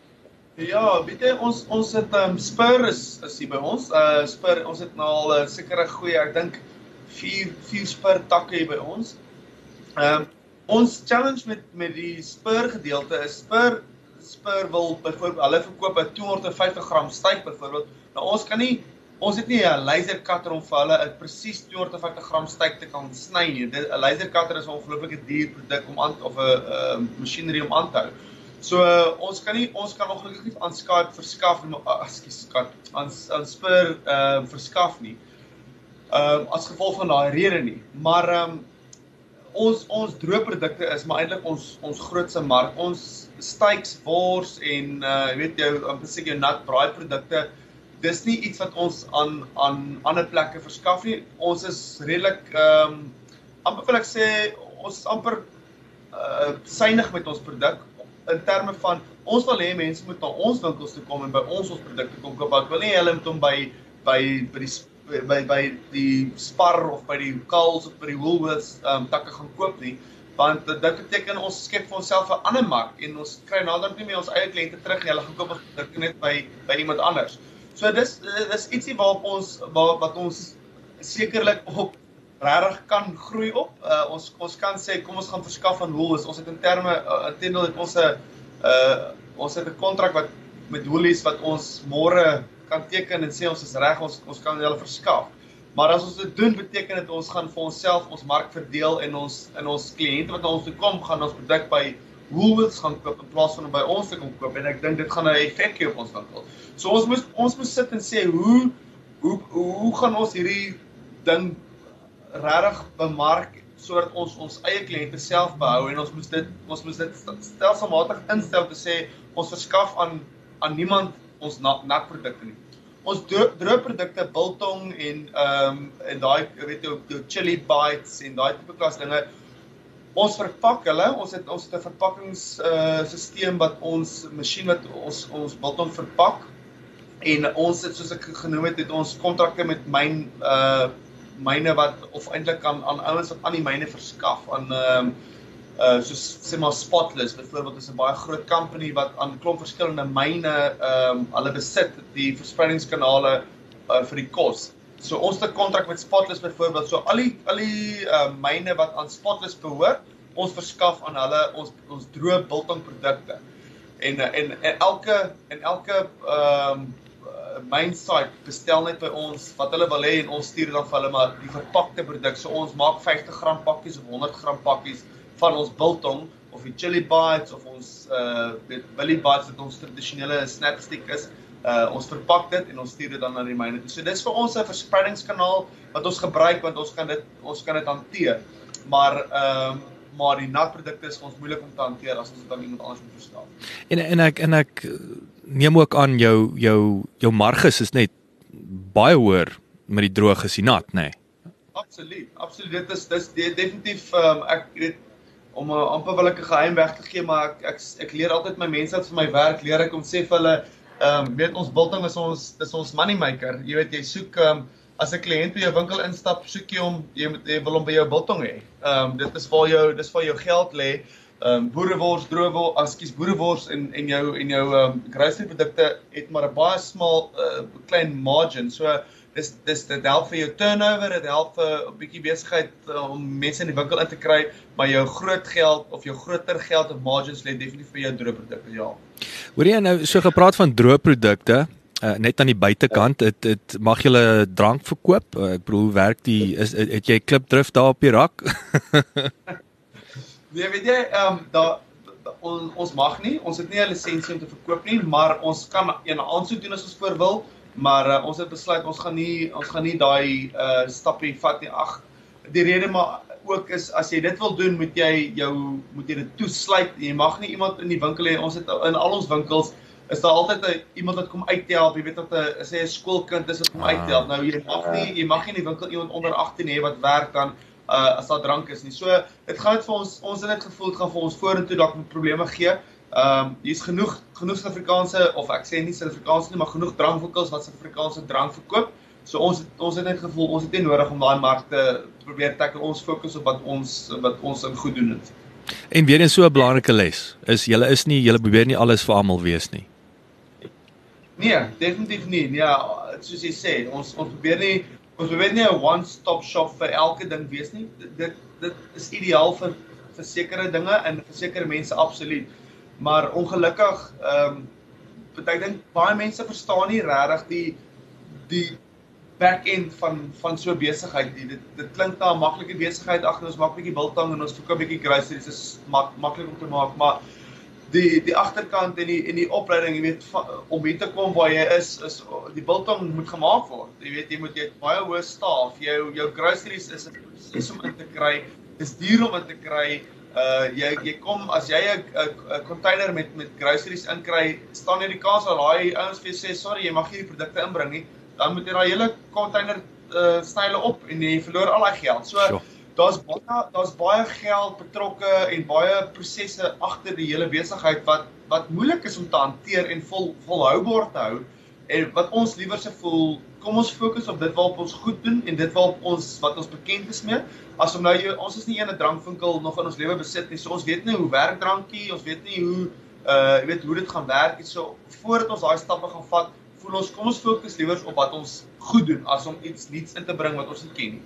Ja, weet jy, ons ons het um, Spur is is hier by ons. Uh Spur, ons het nou al 'n uh, sekere goeie, ek dink vier vier Spur takke hier by ons. Ehm um, ons challenge met met die Spur gedeelte is Spur Spur wil byvoorbeeld hulle verkoop 'n tweehonderdvyftig gram steak byvoorbeeld. Nou ons kan nie ons het nie 'n laser cutter om vir hulle 'n presies tweehonderdvyftig gram steak te kan sny nie. 'n Laser cutter is 'n ongelooflike duur produk om aan of 'n uh, masjinerie om aan te hou. So uh, ons kan nie ons kan ongelukkig nie aan Skype verskaf uh, ekskuus Skype aan aan Spur uh, verskaf nie. Uh, as gevolg van daai rede nie. Maar um, ons ons droëprodukte is maar eintlik ons ons grootste mark. Ons steaks, wors en uh, jy weet jou amper seker jou nat braai produkte. Dis nie iets wat ons aan aan ander plekke verskaf nie. Ons is redelik ehm um, amper wil ek sê ons is amper uh, suinig met ons produk in terme van ons wil hê mense moet na ons winkels toe kom en by ons ons produkte kom koop. Ek wil nie hulle moet hom by by by die by by die Spar of by die Coles of by die Woolworths um, takke gaan koop nie, want dit beteken ons skep vir onsself 'n ander mark en ons kry nader nie meer ons eie kliënte terug nie, hulle gaan koop ons produkte net by by iemand anders. So dis dis ietsie waarop ons waar, wat ons sekerlik op regtig kan groei op. Uh, ons ons kan sê kom ons gaan verskaf aan Woolworths. Ons het in terme uh, intendeel het ons 'n uh, ons het 'n kontrak wat met Woolies wat ons môre kan teken en sê ons is reg, ons ons kan hulle verskaf. Maar as ons dit doen, beteken dit ons gaan vir onsself ons mark verdeel en ons en ons kliënte wat na ons toe kom, gaan ons produk by Woolworths gaan koop in plaas van om by ons te kom koop en ek dink dit gaan 'n effek hê op ons winkel. So ons moet ons moet sit en sê hoe hoe hoe gaan ons hierdie ding regtig bemark sodat ons ons eie kliënte self behou en ons moet dit ons moet dit stelselmatig instel te sê ons verskaf aan aan niemand ons nat produkte nie. Ons droëprodukte, biltong en ehm um, en daai weet jy jou chili bites en daai tipe klas dinge. Ons verpak hulle, ons het ons het 'n verpakkings uh, stelsel wat ons masjien wat ons ons biltong verpak en ons het soos ek genoem het, het ons kontrakte met myn uh myne wat of eintlik aan aan ouens wat aan die myne verskaf aan ehm um, uh soos sê maar Spotless byvoorbeeld is 'n baie groot company wat aan klomp verskillende myne ehm um, hulle besit die verspreidingskanale uh, vir die kos. So ons het 'n kontrak met Spotless byvoorbeeld. So al die al die uh, myne wat aan Spotless behoort, ons verskaf aan hulle ons ons droë biltong produkte. En en en elke en elke ehm um, myn site bestel net by ons wat hulle wil hê en ons stuur dan vir hulle maar die verpakte produk. So ons maak vyftig gram pakkies of honderd gram pakkies van ons biltong of die chili bites of ons uh Billy bites wat ons tradisionele snapstick is. Uh ons verpak dit en ons stuur dit dan na die myne toe. So dis vir ons 'n verspreidingskanaal wat ons gebruik want ons kan dit ons kan dit hanteer. Maar ehm um, maar die natprodukte is vir ons moeilik om te hanteer as ons dit aan iemand anders moet verskaf. En en ek en ek neem ook aan jou jou jou marges is net baie hoër met die droog as die nat, nê? Nee. Absoluut, absoluut. Dit is dis definitief um, ek weet om uh, amper wil ek 'n geheim weg te gee, maar ek ek, ek leer altyd my mense wat vir my werk, leer ek om sê vir hulle, ehm um, weet ons biltong is ons dis ons money maker. Jy weet jy soek um, as 'n kliënt by jou winkel instap, soek jy hom jy, jy wil hom by jou biltong hê. Ehm um, dit is waar jou dis waar jou geld lê. Ehm um, boerewors, droëwors, ekskuus boerewors en en jou en jou ehm um, grocery produkte het maar 'n baie smal uh, klein margin. So dis dis dit help vir jou turnover, dit help vir 'n bietjie besigheid uh, om mense in die winkel in te kry, maar jou groot geld of jou groter geld of margins lê definitief vir jou droëprodukte, ja. Hoor jy nou so gepraat van droëprodukte, uh, net aan die buitekant, dit dit mag julle drank verkoop. Uh, ek bedoel, hoe werk die is het jy klipdrif daar op die rak? Nee, weet jy, ehm um, daar on, ons mag nie, ons het nie 'n lisensie om te verkoop nie, maar ons kan 'n aansoek doen as ons voor wil, maar uh, ons het besluit ons gaan nie ons gaan nie daai uh, stappie vat nie. Ag, die rede maar ook is as jy dit wil doen, moet jy jou moet jy dit toesluit. Jy mag nie iemand in die winkel hê. Ons het in al ons winkels is daar altyd 'n iemand wat kom uithelp. Jy weet dat 'n sê 'n skoolkind is wat kom uithelp. Nou jy mag nie jy mag nie in die winkel iemand onder agttien hê wat werk dan uh, as daar drank is nie. So dit gaan dit vir ons ons het net gevoel dit gaan vir ons vorentoe dalk met probleme gee. Ehm um, hier's genoeg genoeg Suid-Afrikaanse of ek sê nie Suid-Afrikaanse nie, maar genoeg drankwinkels wat Suid-Afrikaanse drank verkoop. So ons het, ons het net gevoel ons het nie nodig om daai mark te probeer tackle. Ons fokus op wat ons wat ons in goed doen het. En weer eens so 'n belangrike les is julle is nie julle probeer nie alles vir almal wees nie. Nee, definitief nie. Ja, soos jy sê, ons ons probeer nie ons probeer nie 'n one-stop shop vir elke ding wees nie. Dit dit is ideaal vir vir sekere dinge en vir sekere mense absoluut. Maar ongelukkig ehm um, ek dink baie mense verstaan nie regtig die die back-end van van so 'n besigheid nie. Dit dit klink na 'n maklike besigheid, ag ons maak 'n bietjie biltong en ons verkoop 'n bietjie groceries, dit is mak, maklik om te maak, maar die die agterkant en die en die opleiding, jy weet, om hier te kom waar jy is, is die biltong moet gemaak word. Jy weet, jy moet jy het baie hoë staf, jou jou groceries is 'n proses om in te kry, is duur om in te kry. Uh jy jy kom as jy 'n 'n container met met groceries inkry, staan jy die kans dat daai ouens vir jou sê sorry, jy mag nie die produkte inbring nie. Dan moet jy daai hele container uh, snyle op en jy verloor al daai geld. So sure. daar's baie daar's baie geld betrokke en baie prosesse agter die hele besigheid wat wat moeilik is om te hanteer en vol volhoubaar te hou. En wat ons liewer se voel, kom ons fokus op dit waarop ons goed doen en dit waarop ons wat ons bekend is mee. As om nou jy, ons is nie een 'n drankwinkel nog in ons lewe besit nie. So ons weet nie hoe werk drankie, ons weet nie hoe uh jy weet hoe dit gaan werk nie. So voordat ons daai stappe gaan vat, voel ons kom ons fokus liewer op wat ons goed doen as om iets nuuts in te bring wat ons nie ken nie.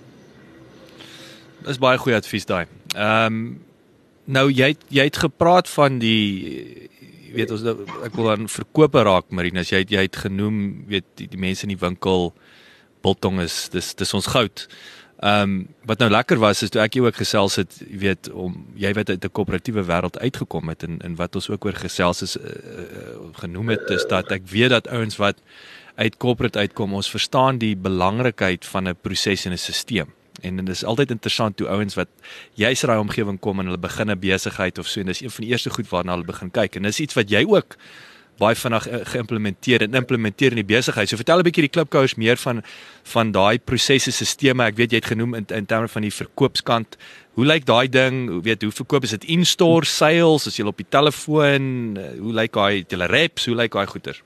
Dis baie goeie advies daai. Ehm um, nou jy jy het gepraat van die jy weet ons ek wil aan verkope raak, Marinus, jy het, jy het genoem, weet die, die mense in die winkel, biltong is dis dis ons goud. Ehm um, wat nou lekker was is toe ek jou ook gesels het, jy weet om jy weet uit 'n koöperatiewe wêreld uitgekom het en en wat ons ook oor gesels is uh, uh, genoem het is dat ek weet dat ouens wat uit corporate uitkom, ons verstaan die belangrikheid van 'n proses en 'n stelsel. En dit is altyd interessant toe ouens wat juis in daai omgewing kom en hulle begin 'n besigheid of so en dis een van die eerste goed waarna hulle begin kyk en dis iets wat jy ook baie vinnig geïmplementeer en implementeer in die besigheid. So vertel 'n bietjie die klipkouers meer van van daai prosesse, sisteme. Ek weet jy het genoem in in terme van die verkoopskant. Hoe lyk daai ding? Hoe weet hoe verkoop is dit in-store sales? Is jy op die telefoon? Hoe lyk daai het julle reps? Hoe lyk daai goeder?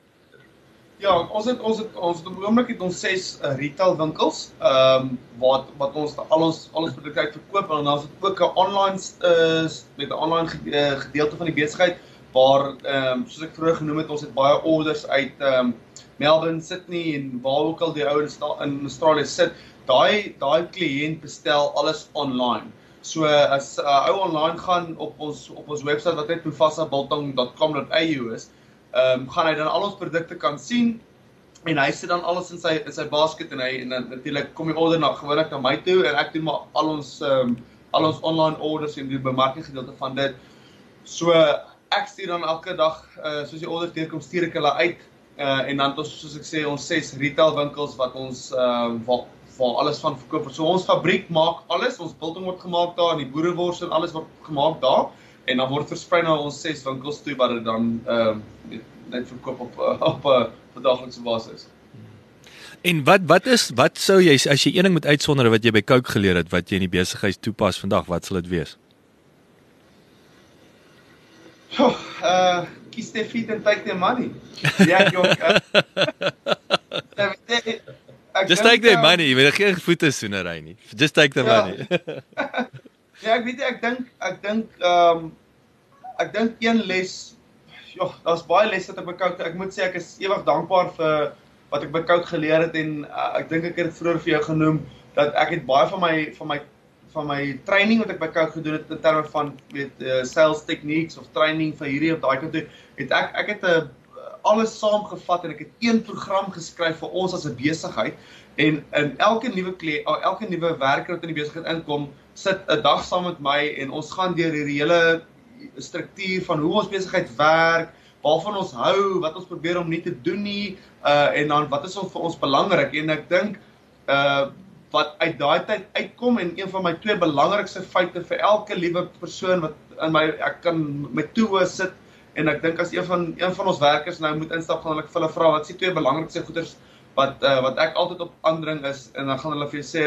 Ja, ons het ons het ons op die oomblik het ons ses uh, retail winkels, ehm um, wat wat ons al ons al ons produkte uit verkoop en dan is dit ook 'n online uh, met 'n online gedeelte van die besigheid waar ehm um, soos ek vroeër genoem het, ons het baie orders uit ehm um, Melbourne, Sydney en waar ook al die ou in Australië sit. Daai daai kliënt bestel alles online. So as 'n uh, ou online gaan op ons op ons webwerf wat net mufasa biltong dot com dot a u is, ehm um, gaan hy dan al ons produkte kan sien en hy sit dan alles in sy in sy basket en hy en dan natuurlik kom die order na gewoonlik na my toe en ek doen maar al ons ehm um, al ons online orders en die bemarking gedeelte van dit. So ek stuur dan elke dag uh, soos die orders deurkom stuur ek hulle uit uh, en dan het ons soos ek sê ons ses retail winkels wat ons uh, waar, waar alles van verkoop. So ons fabriek maak alles, ons biltong word gemaak daar en die boerewors en alles word gemaak daar en dan word versprei na ons ses winkels toe wat dit dan uh, net verkoop op op 'n uh, daaglikse basis. En wat wat is wat sou jy as jy een ding moet uitsonder wat jy by Coke geleer het wat jy in die besigheid toepas vandag, wat sal dit wees? Oh, uh, kies their feet and take their money. Ja, jong. Uh, Just take their money, jy moet geen voete soenery nie. Just take their ja. money. Ja, ek weet ek dink ek dink ehm um, ek dink een les, ja, daar's baie lesse wat ek by Coke, ek moet sê ek is ewig dankbaar vir wat ek by Coke geleer het en uh, ek dink ek het dit vroeër vir jou genoem dat ek het baie van my van my van my training wat ek by Coke gedoen het in terme van weet uh, sales techniques of training vir hierdie op daai kant toe, het ek ek het 'n uh, alles saamgevat en ek het een program geskryf vir ons as 'n besigheid en in elke nuwe kliënt, elke nuwe werker wat in die besigheid inkom, sit 'n dag saam met my en ons gaan deur hierdie hele struktuur van hoe ons besigheid werk, waarvan ons hou, wat ons probeer om nie te doen nie, uh, en dan wat is ons vir ons belangrik en ek dink uh, wat uit daai tyd uitkom en een van my twee belangrikste feite vir elke liewe persoon wat in my ek kan met toe sit en ek dink as een van een van ons werkers nou moet instap gaan ek vir hulle vra wat is die twee belangrikste goeders wat uh, wat ek altyd op aandring is en dan gaan hulle vir jou sê is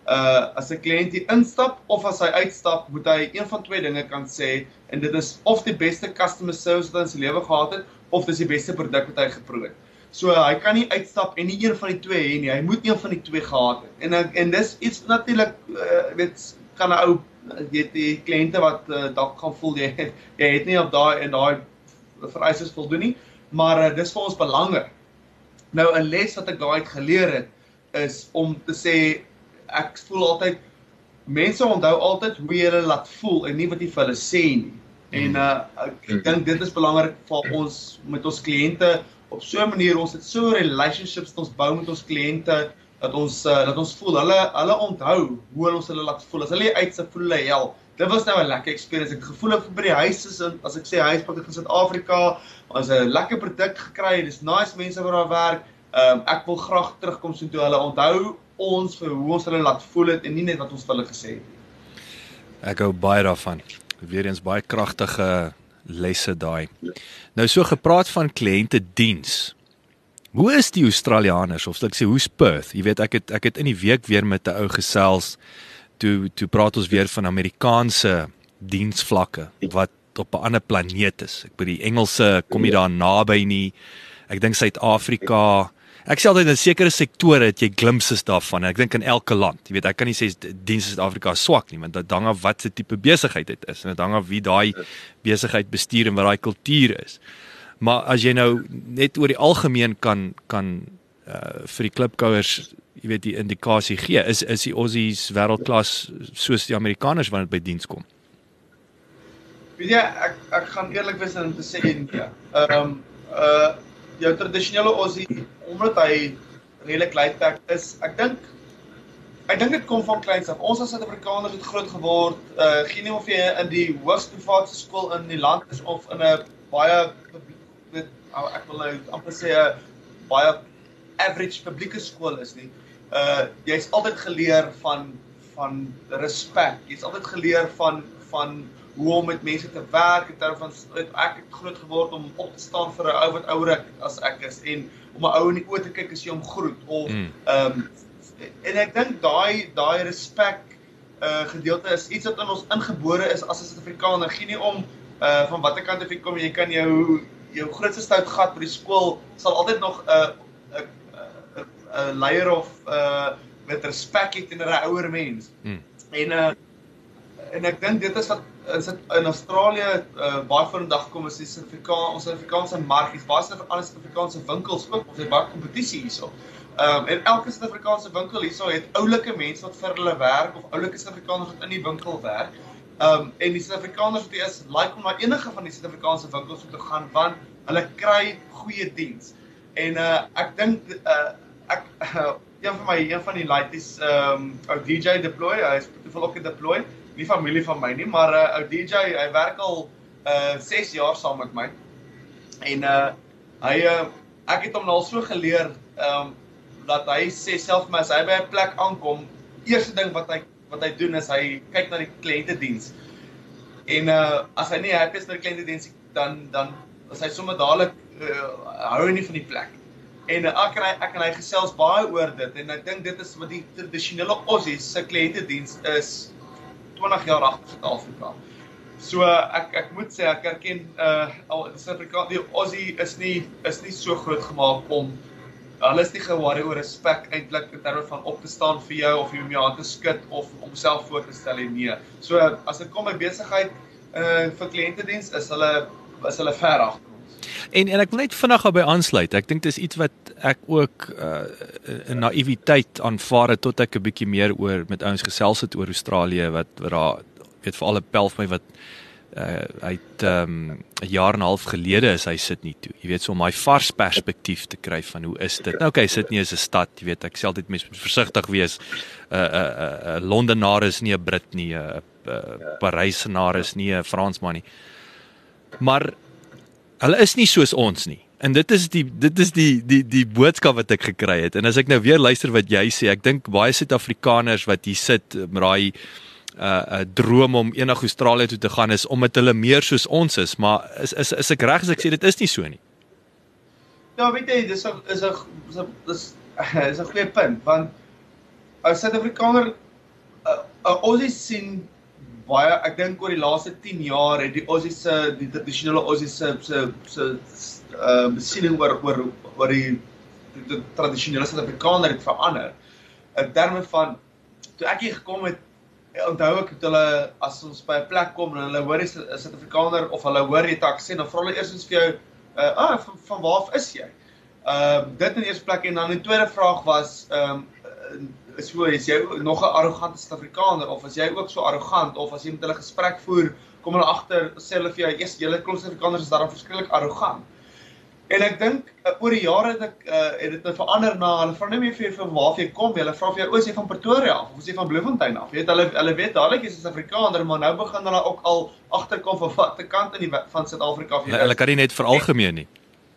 uh, as 'n kliënt hier instap of as hy uitstap, moet hy een van twee dinge kan sê, en dit is of die beste customer service wat hy in sy lewe gehad het, of dis die beste produk wat hy geproe het. So hy kan nie uitstap en nie een van die twee hê nie, hy moet een van die twee gehad het. En, en dis iets natuurlik, uh, weet, kan 'n ou, weet die kliënte wat uh, dalk gaan voel, jy, jy het nie op daai en daai vereistes voldoen nie, maar uh, dis vir ons belangrik. Nou 'n les wat ek daai uit geleer het, is om te sê, ek voel altyd, mense onthou altyd hoe jy hulle laat voel en nie wat jy vir hulle sê nie. En uh, ek, ek dink dit is belangrik vir ons, met ons kliënte, op so 'n manier, ons het so relationships dat ons bou met ons kliënte, dat ons, uh, dat ons voel, hulle, hulle onthou hoe ons hulle laat voel, as hulle uitse voel hulle hel. Dit was nou 'n lekker experience, ek gevoel ek by die huis is, as ek sê huis, pak ek in Suid-Afrika, ons het 'n lekker produk gekry, dis nice mense wat daar werk, um, ek wil graag terugkom so toe, hulle onthou ons vir hoe ons hulle laat voel het, en nie net wat ons vir hulle gesê het. Ek hou baie daarvan, weer eens baie kragtige lesse daai. Nou so gepraat van kliëntediens. Hoe is die Australianers, of ek sê, hoe's Perth? Jy weet, ek het, ek het in die week weer met 'n ou gesels, toe, toe praat ons weer van Amerikaanse diensvlakke, wat op 'n ander planeet is. Ek bedoel, die Engelse kom nie daar naby nie, ek dink Suid-Afrika, ek sê altyd in sekere sektore het jy glimpses daarvan, en ek dink in elke land, jy weet, ek kan nie sê diens in Suid-Afrika is swak nie, want dit hang af wat se tipe besigheid dit is, en dit hang af wie daai besigheid bestuur en wat daai kultuur is. Maar as jy nou net oor die algemeen kan, kan uh, vir die klipkouers, jy weet, die indikasie gee, is, is die Aussies wêreldklas soos die Amerikaners wanneer dit by diens kom? Weet jy, ek, ek gaan eerlik wees om te sê, nee. Um, uh, jou tradisionele Aussie, omdat hy redelik laid-back is, ek dink, ek dink dit kom van kleins af. Ons as Suid-Afrikaners het groot geword, uh, geen of jy in die hoogste privaat skool in die land is, of in 'n baie, dit, ek wil nou amper sê, 'n baie average publieke skool is nie. Uh, jy's altyd geleer van, van respek, jy's altyd geleer van, van hoe om met mense te werk, in terme van, ek het groot geword om op te staan vir 'n ou wat ouer as ek is, en om 'n ou in die oë te kyk as jy hom groet, of, mm. um, en ek dink daai, daai respek uh, gedeelte is iets wat in ons ingebore is as 'n Suid-Afrikaner, gee nie om, uh, van watter kant of jy kom, jy kan jou, jou grootste stout gat by die skool, sal altyd nog 'n uh, uh, uh, uh, leier of, uh, met respek het teenoor 'n ouer mens, mm. en, uh, en ek dink dit is wat is dit in Australië uh, baie voor in dag kom, is die Suid-Afrika, ons Suid-Afrikaanse mark, is baie van Suid-Afrikaanse winkels ook, ons het baie kompetisie hierso. Um, en elke Suid-Afrikaanse winkel hierso het oulike mense wat vir hulle werk, of oulike Suid-Afrikaners wat in die winkel werk. Um, en die Suid-Afrikaners wat is, like om na enige van die Suid-Afrikaanse winkels te gaan, want hulle kry goeie diens. En uh, ek dink, uh, ek, uh, een van my, een van die laities, um, ou D J Deploy, hy is toevallig ook 'n Deploy, nie familie van my nie, maar uh, ou D J, hy werk al uh, ses jaar saam met my, en uh, hy, uh, ek het hom nou al so geleer, um, dat hy sê self my, as hy by 'n plek aankom, eerste ding wat hy, wat hy doen is, hy kyk na die kliëntediens, en uh, as hy nie happy is met die kliëntediens, dan, dan is hy sommer dadelik, uh, hou hy nie van die plek, en uh, ek, en hy, ek en hy gesels baie oor dit, en ek dink dit is wat die tradisionele Aussies se kliëntediens is, twintig jaar agter Suid-Afrika. So ek ek moet sê ek erken uh al Suid-Afrika, die Aussie is nie is nie so groot gemaak om hulle is nie ge-worry oor respek eintlik in terme van op te staan vir jou of jy om jou hand te skud of om self voor te stel en nee. So as dit kom by besigheid uh vir kliëntediens is hulle is hulle ver agter ons. En en ek wil net vinnig daarby aansluit. Ek dink dis iets wat ek ook uh, in naïwiteit aanvaar het tot ek 'n bietjie meer oor met ouens gesels het oor Australië wat wat daar weet vir al 'n pel vir my wat uh, hy het um, 'n jaar en 'n half gelede is hy sit nie toe. Jy weet so om my vars perspektief te kry van hoe is dit. Nou okay, sit nie is 'n stad, jy weet ek sê altyd mense moet versigtig wees. 'n uh, 'n uh, uh, uh, Londenaar is nie 'n Brit nie, 'n uh, uh, Parysenaar is nie 'n Fransman nie. Maar hulle is nie soos ons nie. En dit is die dit is die die die boodskap wat ek gekry het. En as ek nou weer luister wat jy sê, ek dink baie Suid-Afrikaners wat hier sit met daai uh, uh droom om eendag Australië toe te gaan is omdat hulle meer soos ons is, maar is is is ek reg as ek sê dit is nie so nie. Ja, weet jy, dis 'n is 'n is 'n is 'n goeie punt, want as Suid-Afrikaner uh, Aussies sien baie, ek dink oor die laaste tien jaar het die Aussies se, die tradisionele Aussies se se se uh, besiening oor oor oor die, die, die tradisionele Suid-Afrikaner het verander. In terme van toe ek hier gekom het, onthou ek het hulle as ons by 'n plek kom en hulle hoor is 'n Suid-Afrikaner of hulle hoor jy 'n aksent, dan vra hulle eers vir jou, uh, ah, van, van waar af is jy? Uh, dit in die eerste plek en dan die tweede vraag was, um, is hoe, is jy nog 'n arrogante Suid-Afrikaner of is jy ook so arrogant of as jy met hulle gesprek voer, kom hulle agter, sê hulle vir jou, eers julle klomp Suid-Afrikaners is daarom verskriklik arrogant. En ek dink uh, oor die jare het ek uh, het dit verander na hulle vra nie meer vir van waar jy kom, hulle vra vir jou, o, is jy van Pretoria af of is jy van Bloemfontein af? Jy weet hulle hulle weet dadelik jy's 'n Suid-Afrikaner, maar nou begin hulle ook al agterkom van watter kant in die van Suid-Afrika af jy is. Hulle kan nie net veralgemeen nie.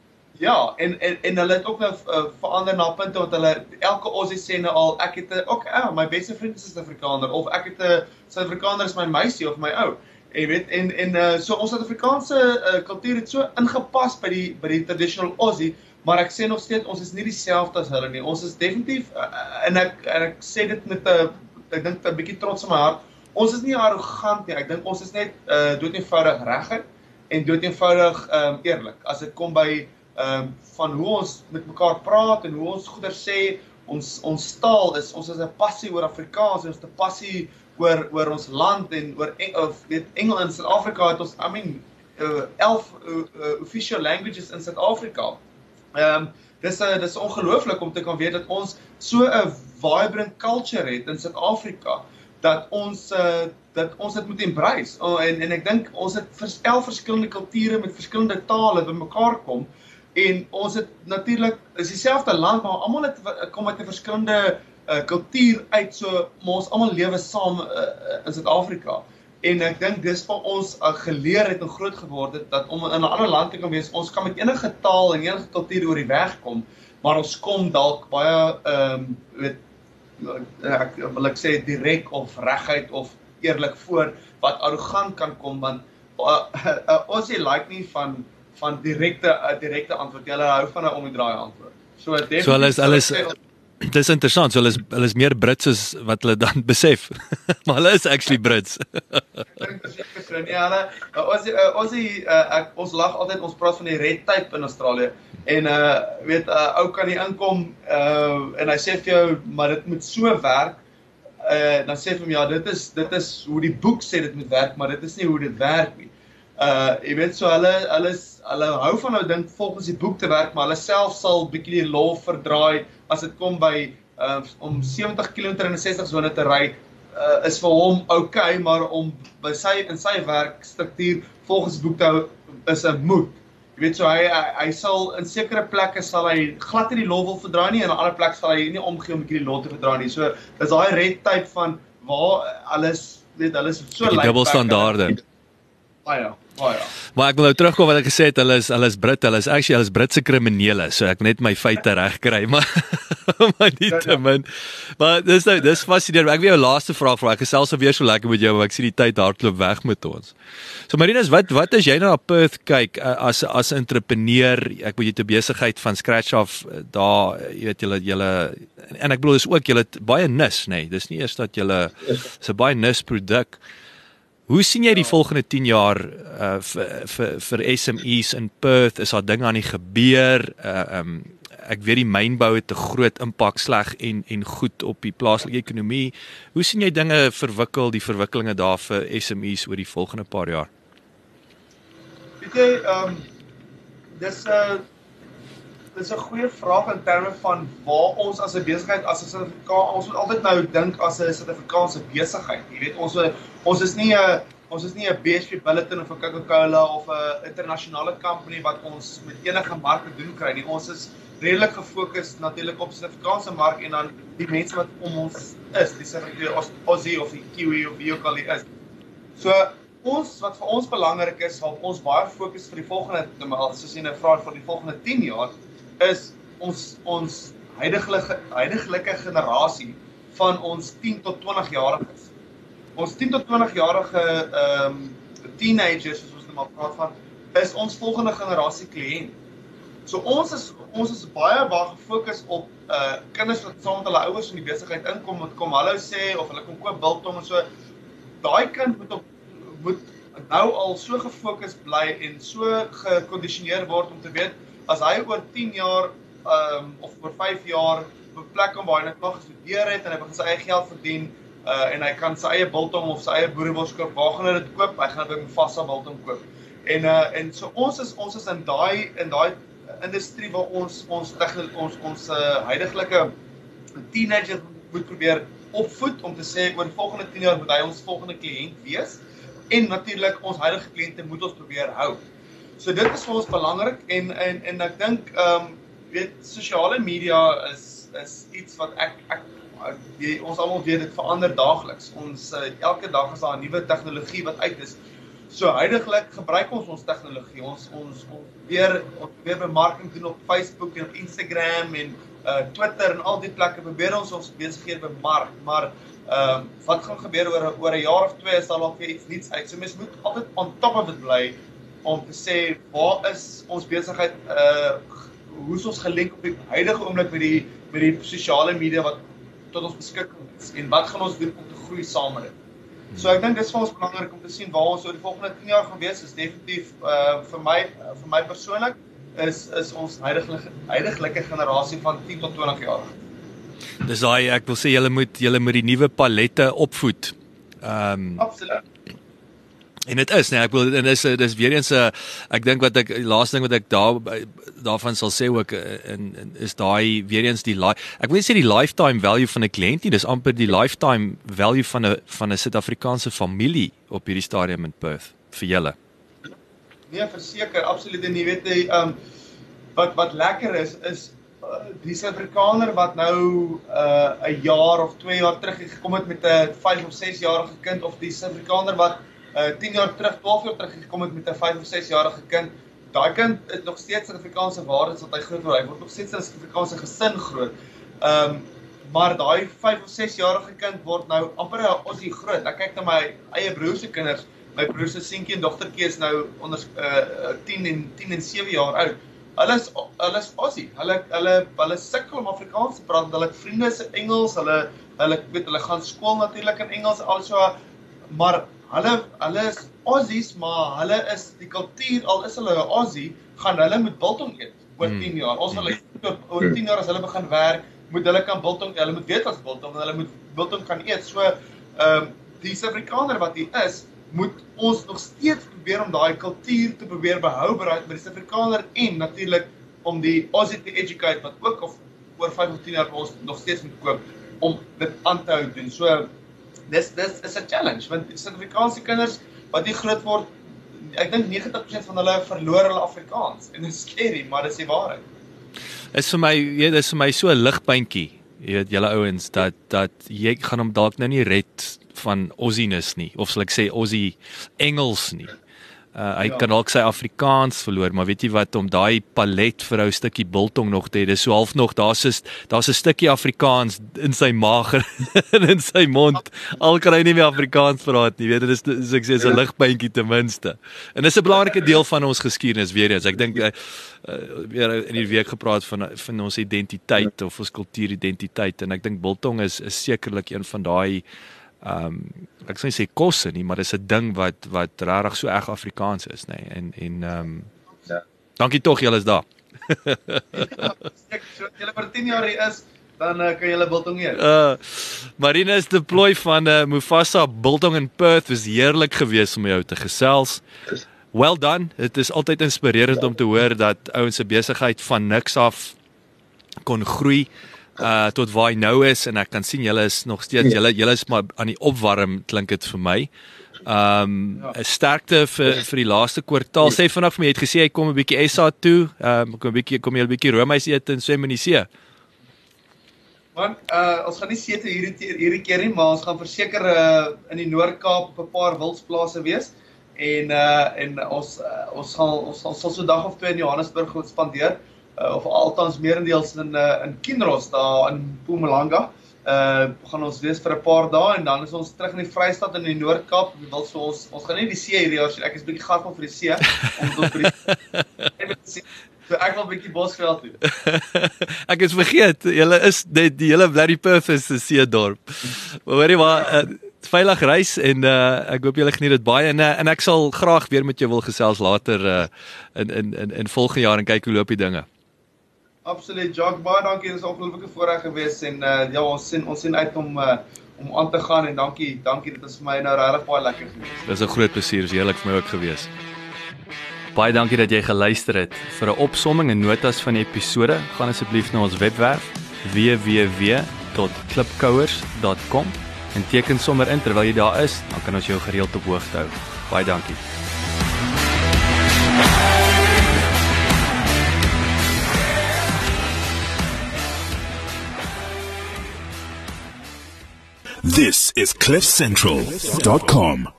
Ja, en en en hulle het ook nou uh, verander na punte wat hulle elke Aussie sê nou al ek het 'n ook ah, my beste vriend is 'n Suid-Afrikaner of ek het 'n Suid-Afrikaner is my meisie of my ou. Jy weet en en uh, so ons Suid-Afrikaanse uh, kultuur het so ingepas by die by die traditional Aussie, maar ek sê nog steeds ons is nie dieselfde as hulle nie. Ons is definitief uh, en ek en ek sê dit met 'n uh, ek dink 'n bietjie trots in my hart. Ons is nie arrogant nie. Ek dink ons is net uh, doeteenvoudig reguit en doeteenvoudig um, eerlik. As dit kom by um, van hoe ons met mekaar praat en hoe ons goeie sê, ons ons taal is ons is 'n passie oor Afrikaans, ons 'n passie oor oor ons land en oor of weet Engels in Suid-Afrika het ons I mean uh, elf uh, uh, official languages in Suid-Afrika. Ehm um, dis 'n dis ongelooflik om te kan weet dat ons so 'n vibrant culture het in Suid-Afrika dat ons uh, dat ons dit moet embrace. Oh, en en ek dink ons het vers, elf verskillende kulture met verskillende tale by mekaar kom en ons het natuurlik is dieselfde land maar almal het kom uit 'n verskillende uh, kultuur uit so maar ons almal lewe saam uh, in Suid-Afrika. En ek dink dis vir ons uh, geleer het en groot geword het dat om in 'n ander land te kan wees, ons kan met enige taal en enige kultuur oor die weg kom, maar ons kom dalk baie ehm um, weet ek wil ek sê direk of reguit of eerlik voor wat arrogant kan kom want uh, uh, ons se like nie van van direkte uh, direkte antwoord. Hulle hou van 'n omdraai antwoord. So definitief. So hulle is hulle is dit is interessant. So hulle is hulle is meer Brits as wat hulle dan besef. Maar hulle is actually Brits. Ek dink verseker so. Nee, hulle ons ons uh, ons lag altyd ons praat van die red tape in Australië. En uh weet 'n uh, ou kan nie inkom uh en hy sê vir jou maar dit moet so werk. Uh dan sê vir hom ja, dit is dit is hoe die boek sê dit moet werk, maar dit is nie hoe dit werk nie. Uh jy weet so hulle hulle hulle hou van nou dink volgens die boek te werk, maar hulle self sal bietjie die law verdraai as dit kom by uh om sewentig kilometer in 'n sestig sone te ry. Uh, is vir hom okay, maar om by sy in sy werkstruktuur volgens die boek te hou is 'n moet. Jy weet so hy hy, hy sal in sekere plekke sal hy glad nie die law wil verdraai nie en in 'n ander plek sal hy nie omgee om die law te verdraai nie. So dis daai red tape van waar alles weet hulle is so die dubbelstandaarde. Ah ja, ah ja. Maar ek wil nou terugkom wat ek gesê het, hulle is hulle is Brit, hulle is actually hulle is Britse kriminele, so ek net my feite reg kry, maar maar nie te min. Maar dis nou dis fascinerend. Ek wil jou laaste vraag vra. Ek gesels alweer so lekker met jou, maar ek sien die tyd hardloop weg met ons. So Marinus, wat wat as jy na Perth kyk as as 'n entrepreneur, ek weet jy het 'n besigheid van scratch af daar, jy weet julle julle en ek bedoel dis ook julle baie nis, nê. Nee, dis nie eers dat julle so baie nis produk. Hoe sien jy die volgende tien jaar uh, vir vir vir S M Es in Perth? Is daar dinge aan die gebeur? Uh, um, ek weet die mynbou het 'n groot impak sleg en en goed op die plaaslike ekonomie. Hoe sien jy dinge verwikkel, die verwikkelinge daar vir S M Es oor die volgende paar jaar? Weet jy, ehm um, dis 'n uh, dis 'n goeie vraag in terme van waar ons as 'n besigheid as 'n Suid-Afrikaanse ons moet altyd nou dink as 'n Suid-Afrikaanse besigheid. Jy weet ons ons is nie 'n ons is nie 'n B H P Billiton of 'n Coca-Cola of 'n internasionale company wat ons met enige mark te doen kry nie. Ons is redelik gefokus natuurlik op die Suid-Afrikaanse mark en dan die mense wat om ons is, die Aussie of die Kiwi of wie ook al die is. So ons wat vir ons belangrik is, wat ons baie fokus vir die volgende soos jy nou vra vir die volgende tien jaar is ons ons huidige huidige generasie van ons tien tot twintig jariges. Ons tien tot twintig jarige ehm um, teenagers soos ons nou maar praat van is ons volgende generasie kliënt. So ons is ons is baie baie gefokus op uh kinders wat saam met hulle ouers in die besigheid inkom, wat kom hallo sê of hulle kom koop biltong en so. Daai kind moet op moet nou al so gefokus bly en so gekondisioneer word om te weet as hy oor tien jaar um, of oor vyf jaar op 'n plek kom waar hy net nog gestudeer het en hy begin sy eie geld verdien uh, en hy kan sy eie biltong of sy eie boerewors koop, waar gaan hy dit koop? Hy gaan dit by Mufasa biltong koop. En uh, en so ons is ons is in daai in daai industrie waar ons ons ons ons uh, huidiglike teenagers moet probeer opvoed om te sê oor die volgende tien jaar moet hy ons volgende kliënt wees en natuurlik ons huidige kliënte moet ons probeer hou. So dit is vir ons belangrik en en en ek dink ehm um, weet sosiale media is is iets wat ek ek die, ons almal weet dit verander daagliks. Ons uh, elke dag is daar 'n nuwe tegnologie wat uit is. So huidiglik gebruik ons ons tegnologie. Ons ons ons weer ons weer bemarking doen op Facebook en op Instagram en uh, Twitter en al die plekke probeer ons ons besighede bemark, maar ehm uh, wat gaan gebeur oor oor 'n jaar of twee is daar nog weer iets nuuts uit. So mens moet altyd on top of dit bly om te sê waar is ons besigheid uh hoe is ons gelink op die huidige oomblik met die met die sosiale media wat tot ons beskikking is en wat gaan ons doen om te groei saam met dit. So ek dink dis vir ons belangrik om te sien waar ons oor die volgende tien jaar gaan wees. Is definitief uh vir my uh, vir my persoonlik is is ons huidige huidigelike generasie van tien tot twintig jaar. Dis daai ek wil sê julle moet julle moet die nuwe palette opvoed. Ehm um, Absoluut. En dit is, nee, ek wil en dis dis weer eens 'n ek dink wat ek die laaste ding wat ek daar daarvan sal sê ook in, in is daai weer eens die ek wil nie sê die lifetime value van 'n kliënt nie, dis amper die lifetime value van 'n van 'n Suid-Afrikaanse familie op hierdie stadium in Perth vir julle. Nee, verseker, absoluut en jy weet jy um wat wat lekker is is uh, die Suid-Afrikaner wat nou 'n uh, jaar of twee jaar terug gekom het met 'n vyf of ses jarige kind of die Suid-Afrikaner wat Uh, tien jaar terug, twaalf jaar terug gekom het met 'n vyf of ses jarige kind. Daai kind het nog steeds Suid-Afrikaanse waardes wat hy groot word. Hy word nog steeds in 'n Suid-Afrikaanse gesin groot. Ehm um, maar daai vyf of ses jarige kind word nou amper 'n Aussie groot. Ek kyk na my eie broer se kinders. My broer se seentjie en dogtertjie is nou onder uh, tien en tien en sewe jaar oud. Hulle is hulle is Aussie. Hulle hulle hulle sukkel om Afrikaans te praat. Hulle het vriende se Engels. Hulle hulle weet hulle gaan skool natuurlik in Engels also, maar Hulle hulle is Aussies, maar hulle is die kultuur, al is hulle 'n Aussie, gaan hulle met biltong eet oor tien jaar. Ons wil hulle oor tien jaar as hulle begin werk, moet hulle kan biltong, hulle moet weet wat biltong en hulle moet biltong kan eet. So ehm um, die Suid-Afrikaner wat hier is, moet ons nog steeds probeer om daai kultuur te probeer behou by die Suid-Afrikaner en natuurlik om die Aussie te educate wat ook of oor vyf of tien jaar ons nog steeds moet koop om dit aan te hou doen. So Dis dis is 'n challenge want Suid-Afrikaanse kinders wat hier groot word, ek dink negentig persent van hulle verloor hulle Afrikaans en dit is scary, maar dis die waarheid. Is vir my, jy, dis vir my so 'n ligpuntjie, jy weet julle ouens dat dat jy gaan hom dalk nou nie red van Aussieness nie of sal ek sê Aussie Engels nie. Uh, hy ja. kan dalk sy Afrikaans verloor, maar weet jy wat, om daai palet vir 'n stukkie biltong nog te hê, dis so half nog, daar's 'n daar's 'n stukkie Afrikaans in sy maag en in sy mond, al kan hy nie meer Afrikaans praat nie, weet jy, dis, dis ek sê, is 'n ligpuntjie ten minste. En dis 'n belangrike deel van ons geskiedenis weer eens. Ek dink uh, uh, weer in die week gepraat van van ons identiteit of ons kultuuridentiteit en ek dink biltong is is sekerlik een van daai Ehm um, ek sê sê kosse nie, maar dis 'n ding wat wat regtig so erg Afrikaans is, nê. Nee. En en ehm um, ja. Dankie tog julle is daar. Ja, ek so julle vir tien jaar hier is, dan uh, kan julle biltong eet. Uh Marina se deploy van uh, Mufasa biltong in Perth was heerlik geweest om jou te gesels. Well done. Dit is altyd inspirerend om te hoor dat ouens se besigheid van niks af kon groei. Uh, tot waar hy nou is, en ek kan sien julle is nog steeds, julle julle is maar aan die opwarm, klink dit vir my. Um, ja. Sterkte vir, vir die laaste kwartaal. Sê vanaf vir my, jy het gesê, hy kom 'n bietjie S A toe, um, kom 'n bietjie, kom jy 'n bietjie roomys eet en swem in die see? Man, uh, ons gaan nie see toe hierdie, hierdie keer nie, maar ons gaan verseker uh, in die Noord-Kaap op 'n paar wildsplase wees, en, uh, en ons, uh, ons, gaan, ons, ons sal so 'n dag of twee in Johannesburg gaan spandeer, Uh, of althans meerendeels in uh, in Kinross daar in Mpumalanga. Uh gaan ons wees vir 'n paar dae en dan is ons terug in die Vrystaat in die Noord-Kaap. Ons wil so ons ons gaan nie die see hierdie jaar sien. Ek is bietjie gaaf vir die see om tot vir die So ek wil 'n bietjie Bosveld toe. Ek is vergeet, julle is die, die hele Bloody Perth is 'n seedorp. Maar hoorie maar uh, veilig reis en uh, ek hoop julle geniet dit baie en uh, en ek sal graag weer met jou wil gesels later uh, in in in in volgende jaar en kyk hoe loop die dinge. Absoluut, Jacques, baie dankie. Dit is 'n ongelooflike voorreg gewees en uh, ja, ons sien ons sien uit om uh, om aan te gaan en dankie, dankie. Dit is vir my nou regtig baie lekker gewees. Dis 'n groot plesier, is heerlik vir my ook gewees. Baie dankie dat jy geluister het. Vir 'n opsomming en notas van die episode, gaan asseblief na ons webwerf w w w dot klipkouers dot com en teken sommer in terwyl jy daar is, dan kan ons jou gereeld op hoogte hou. Baie dankie. This is cliff central dot com.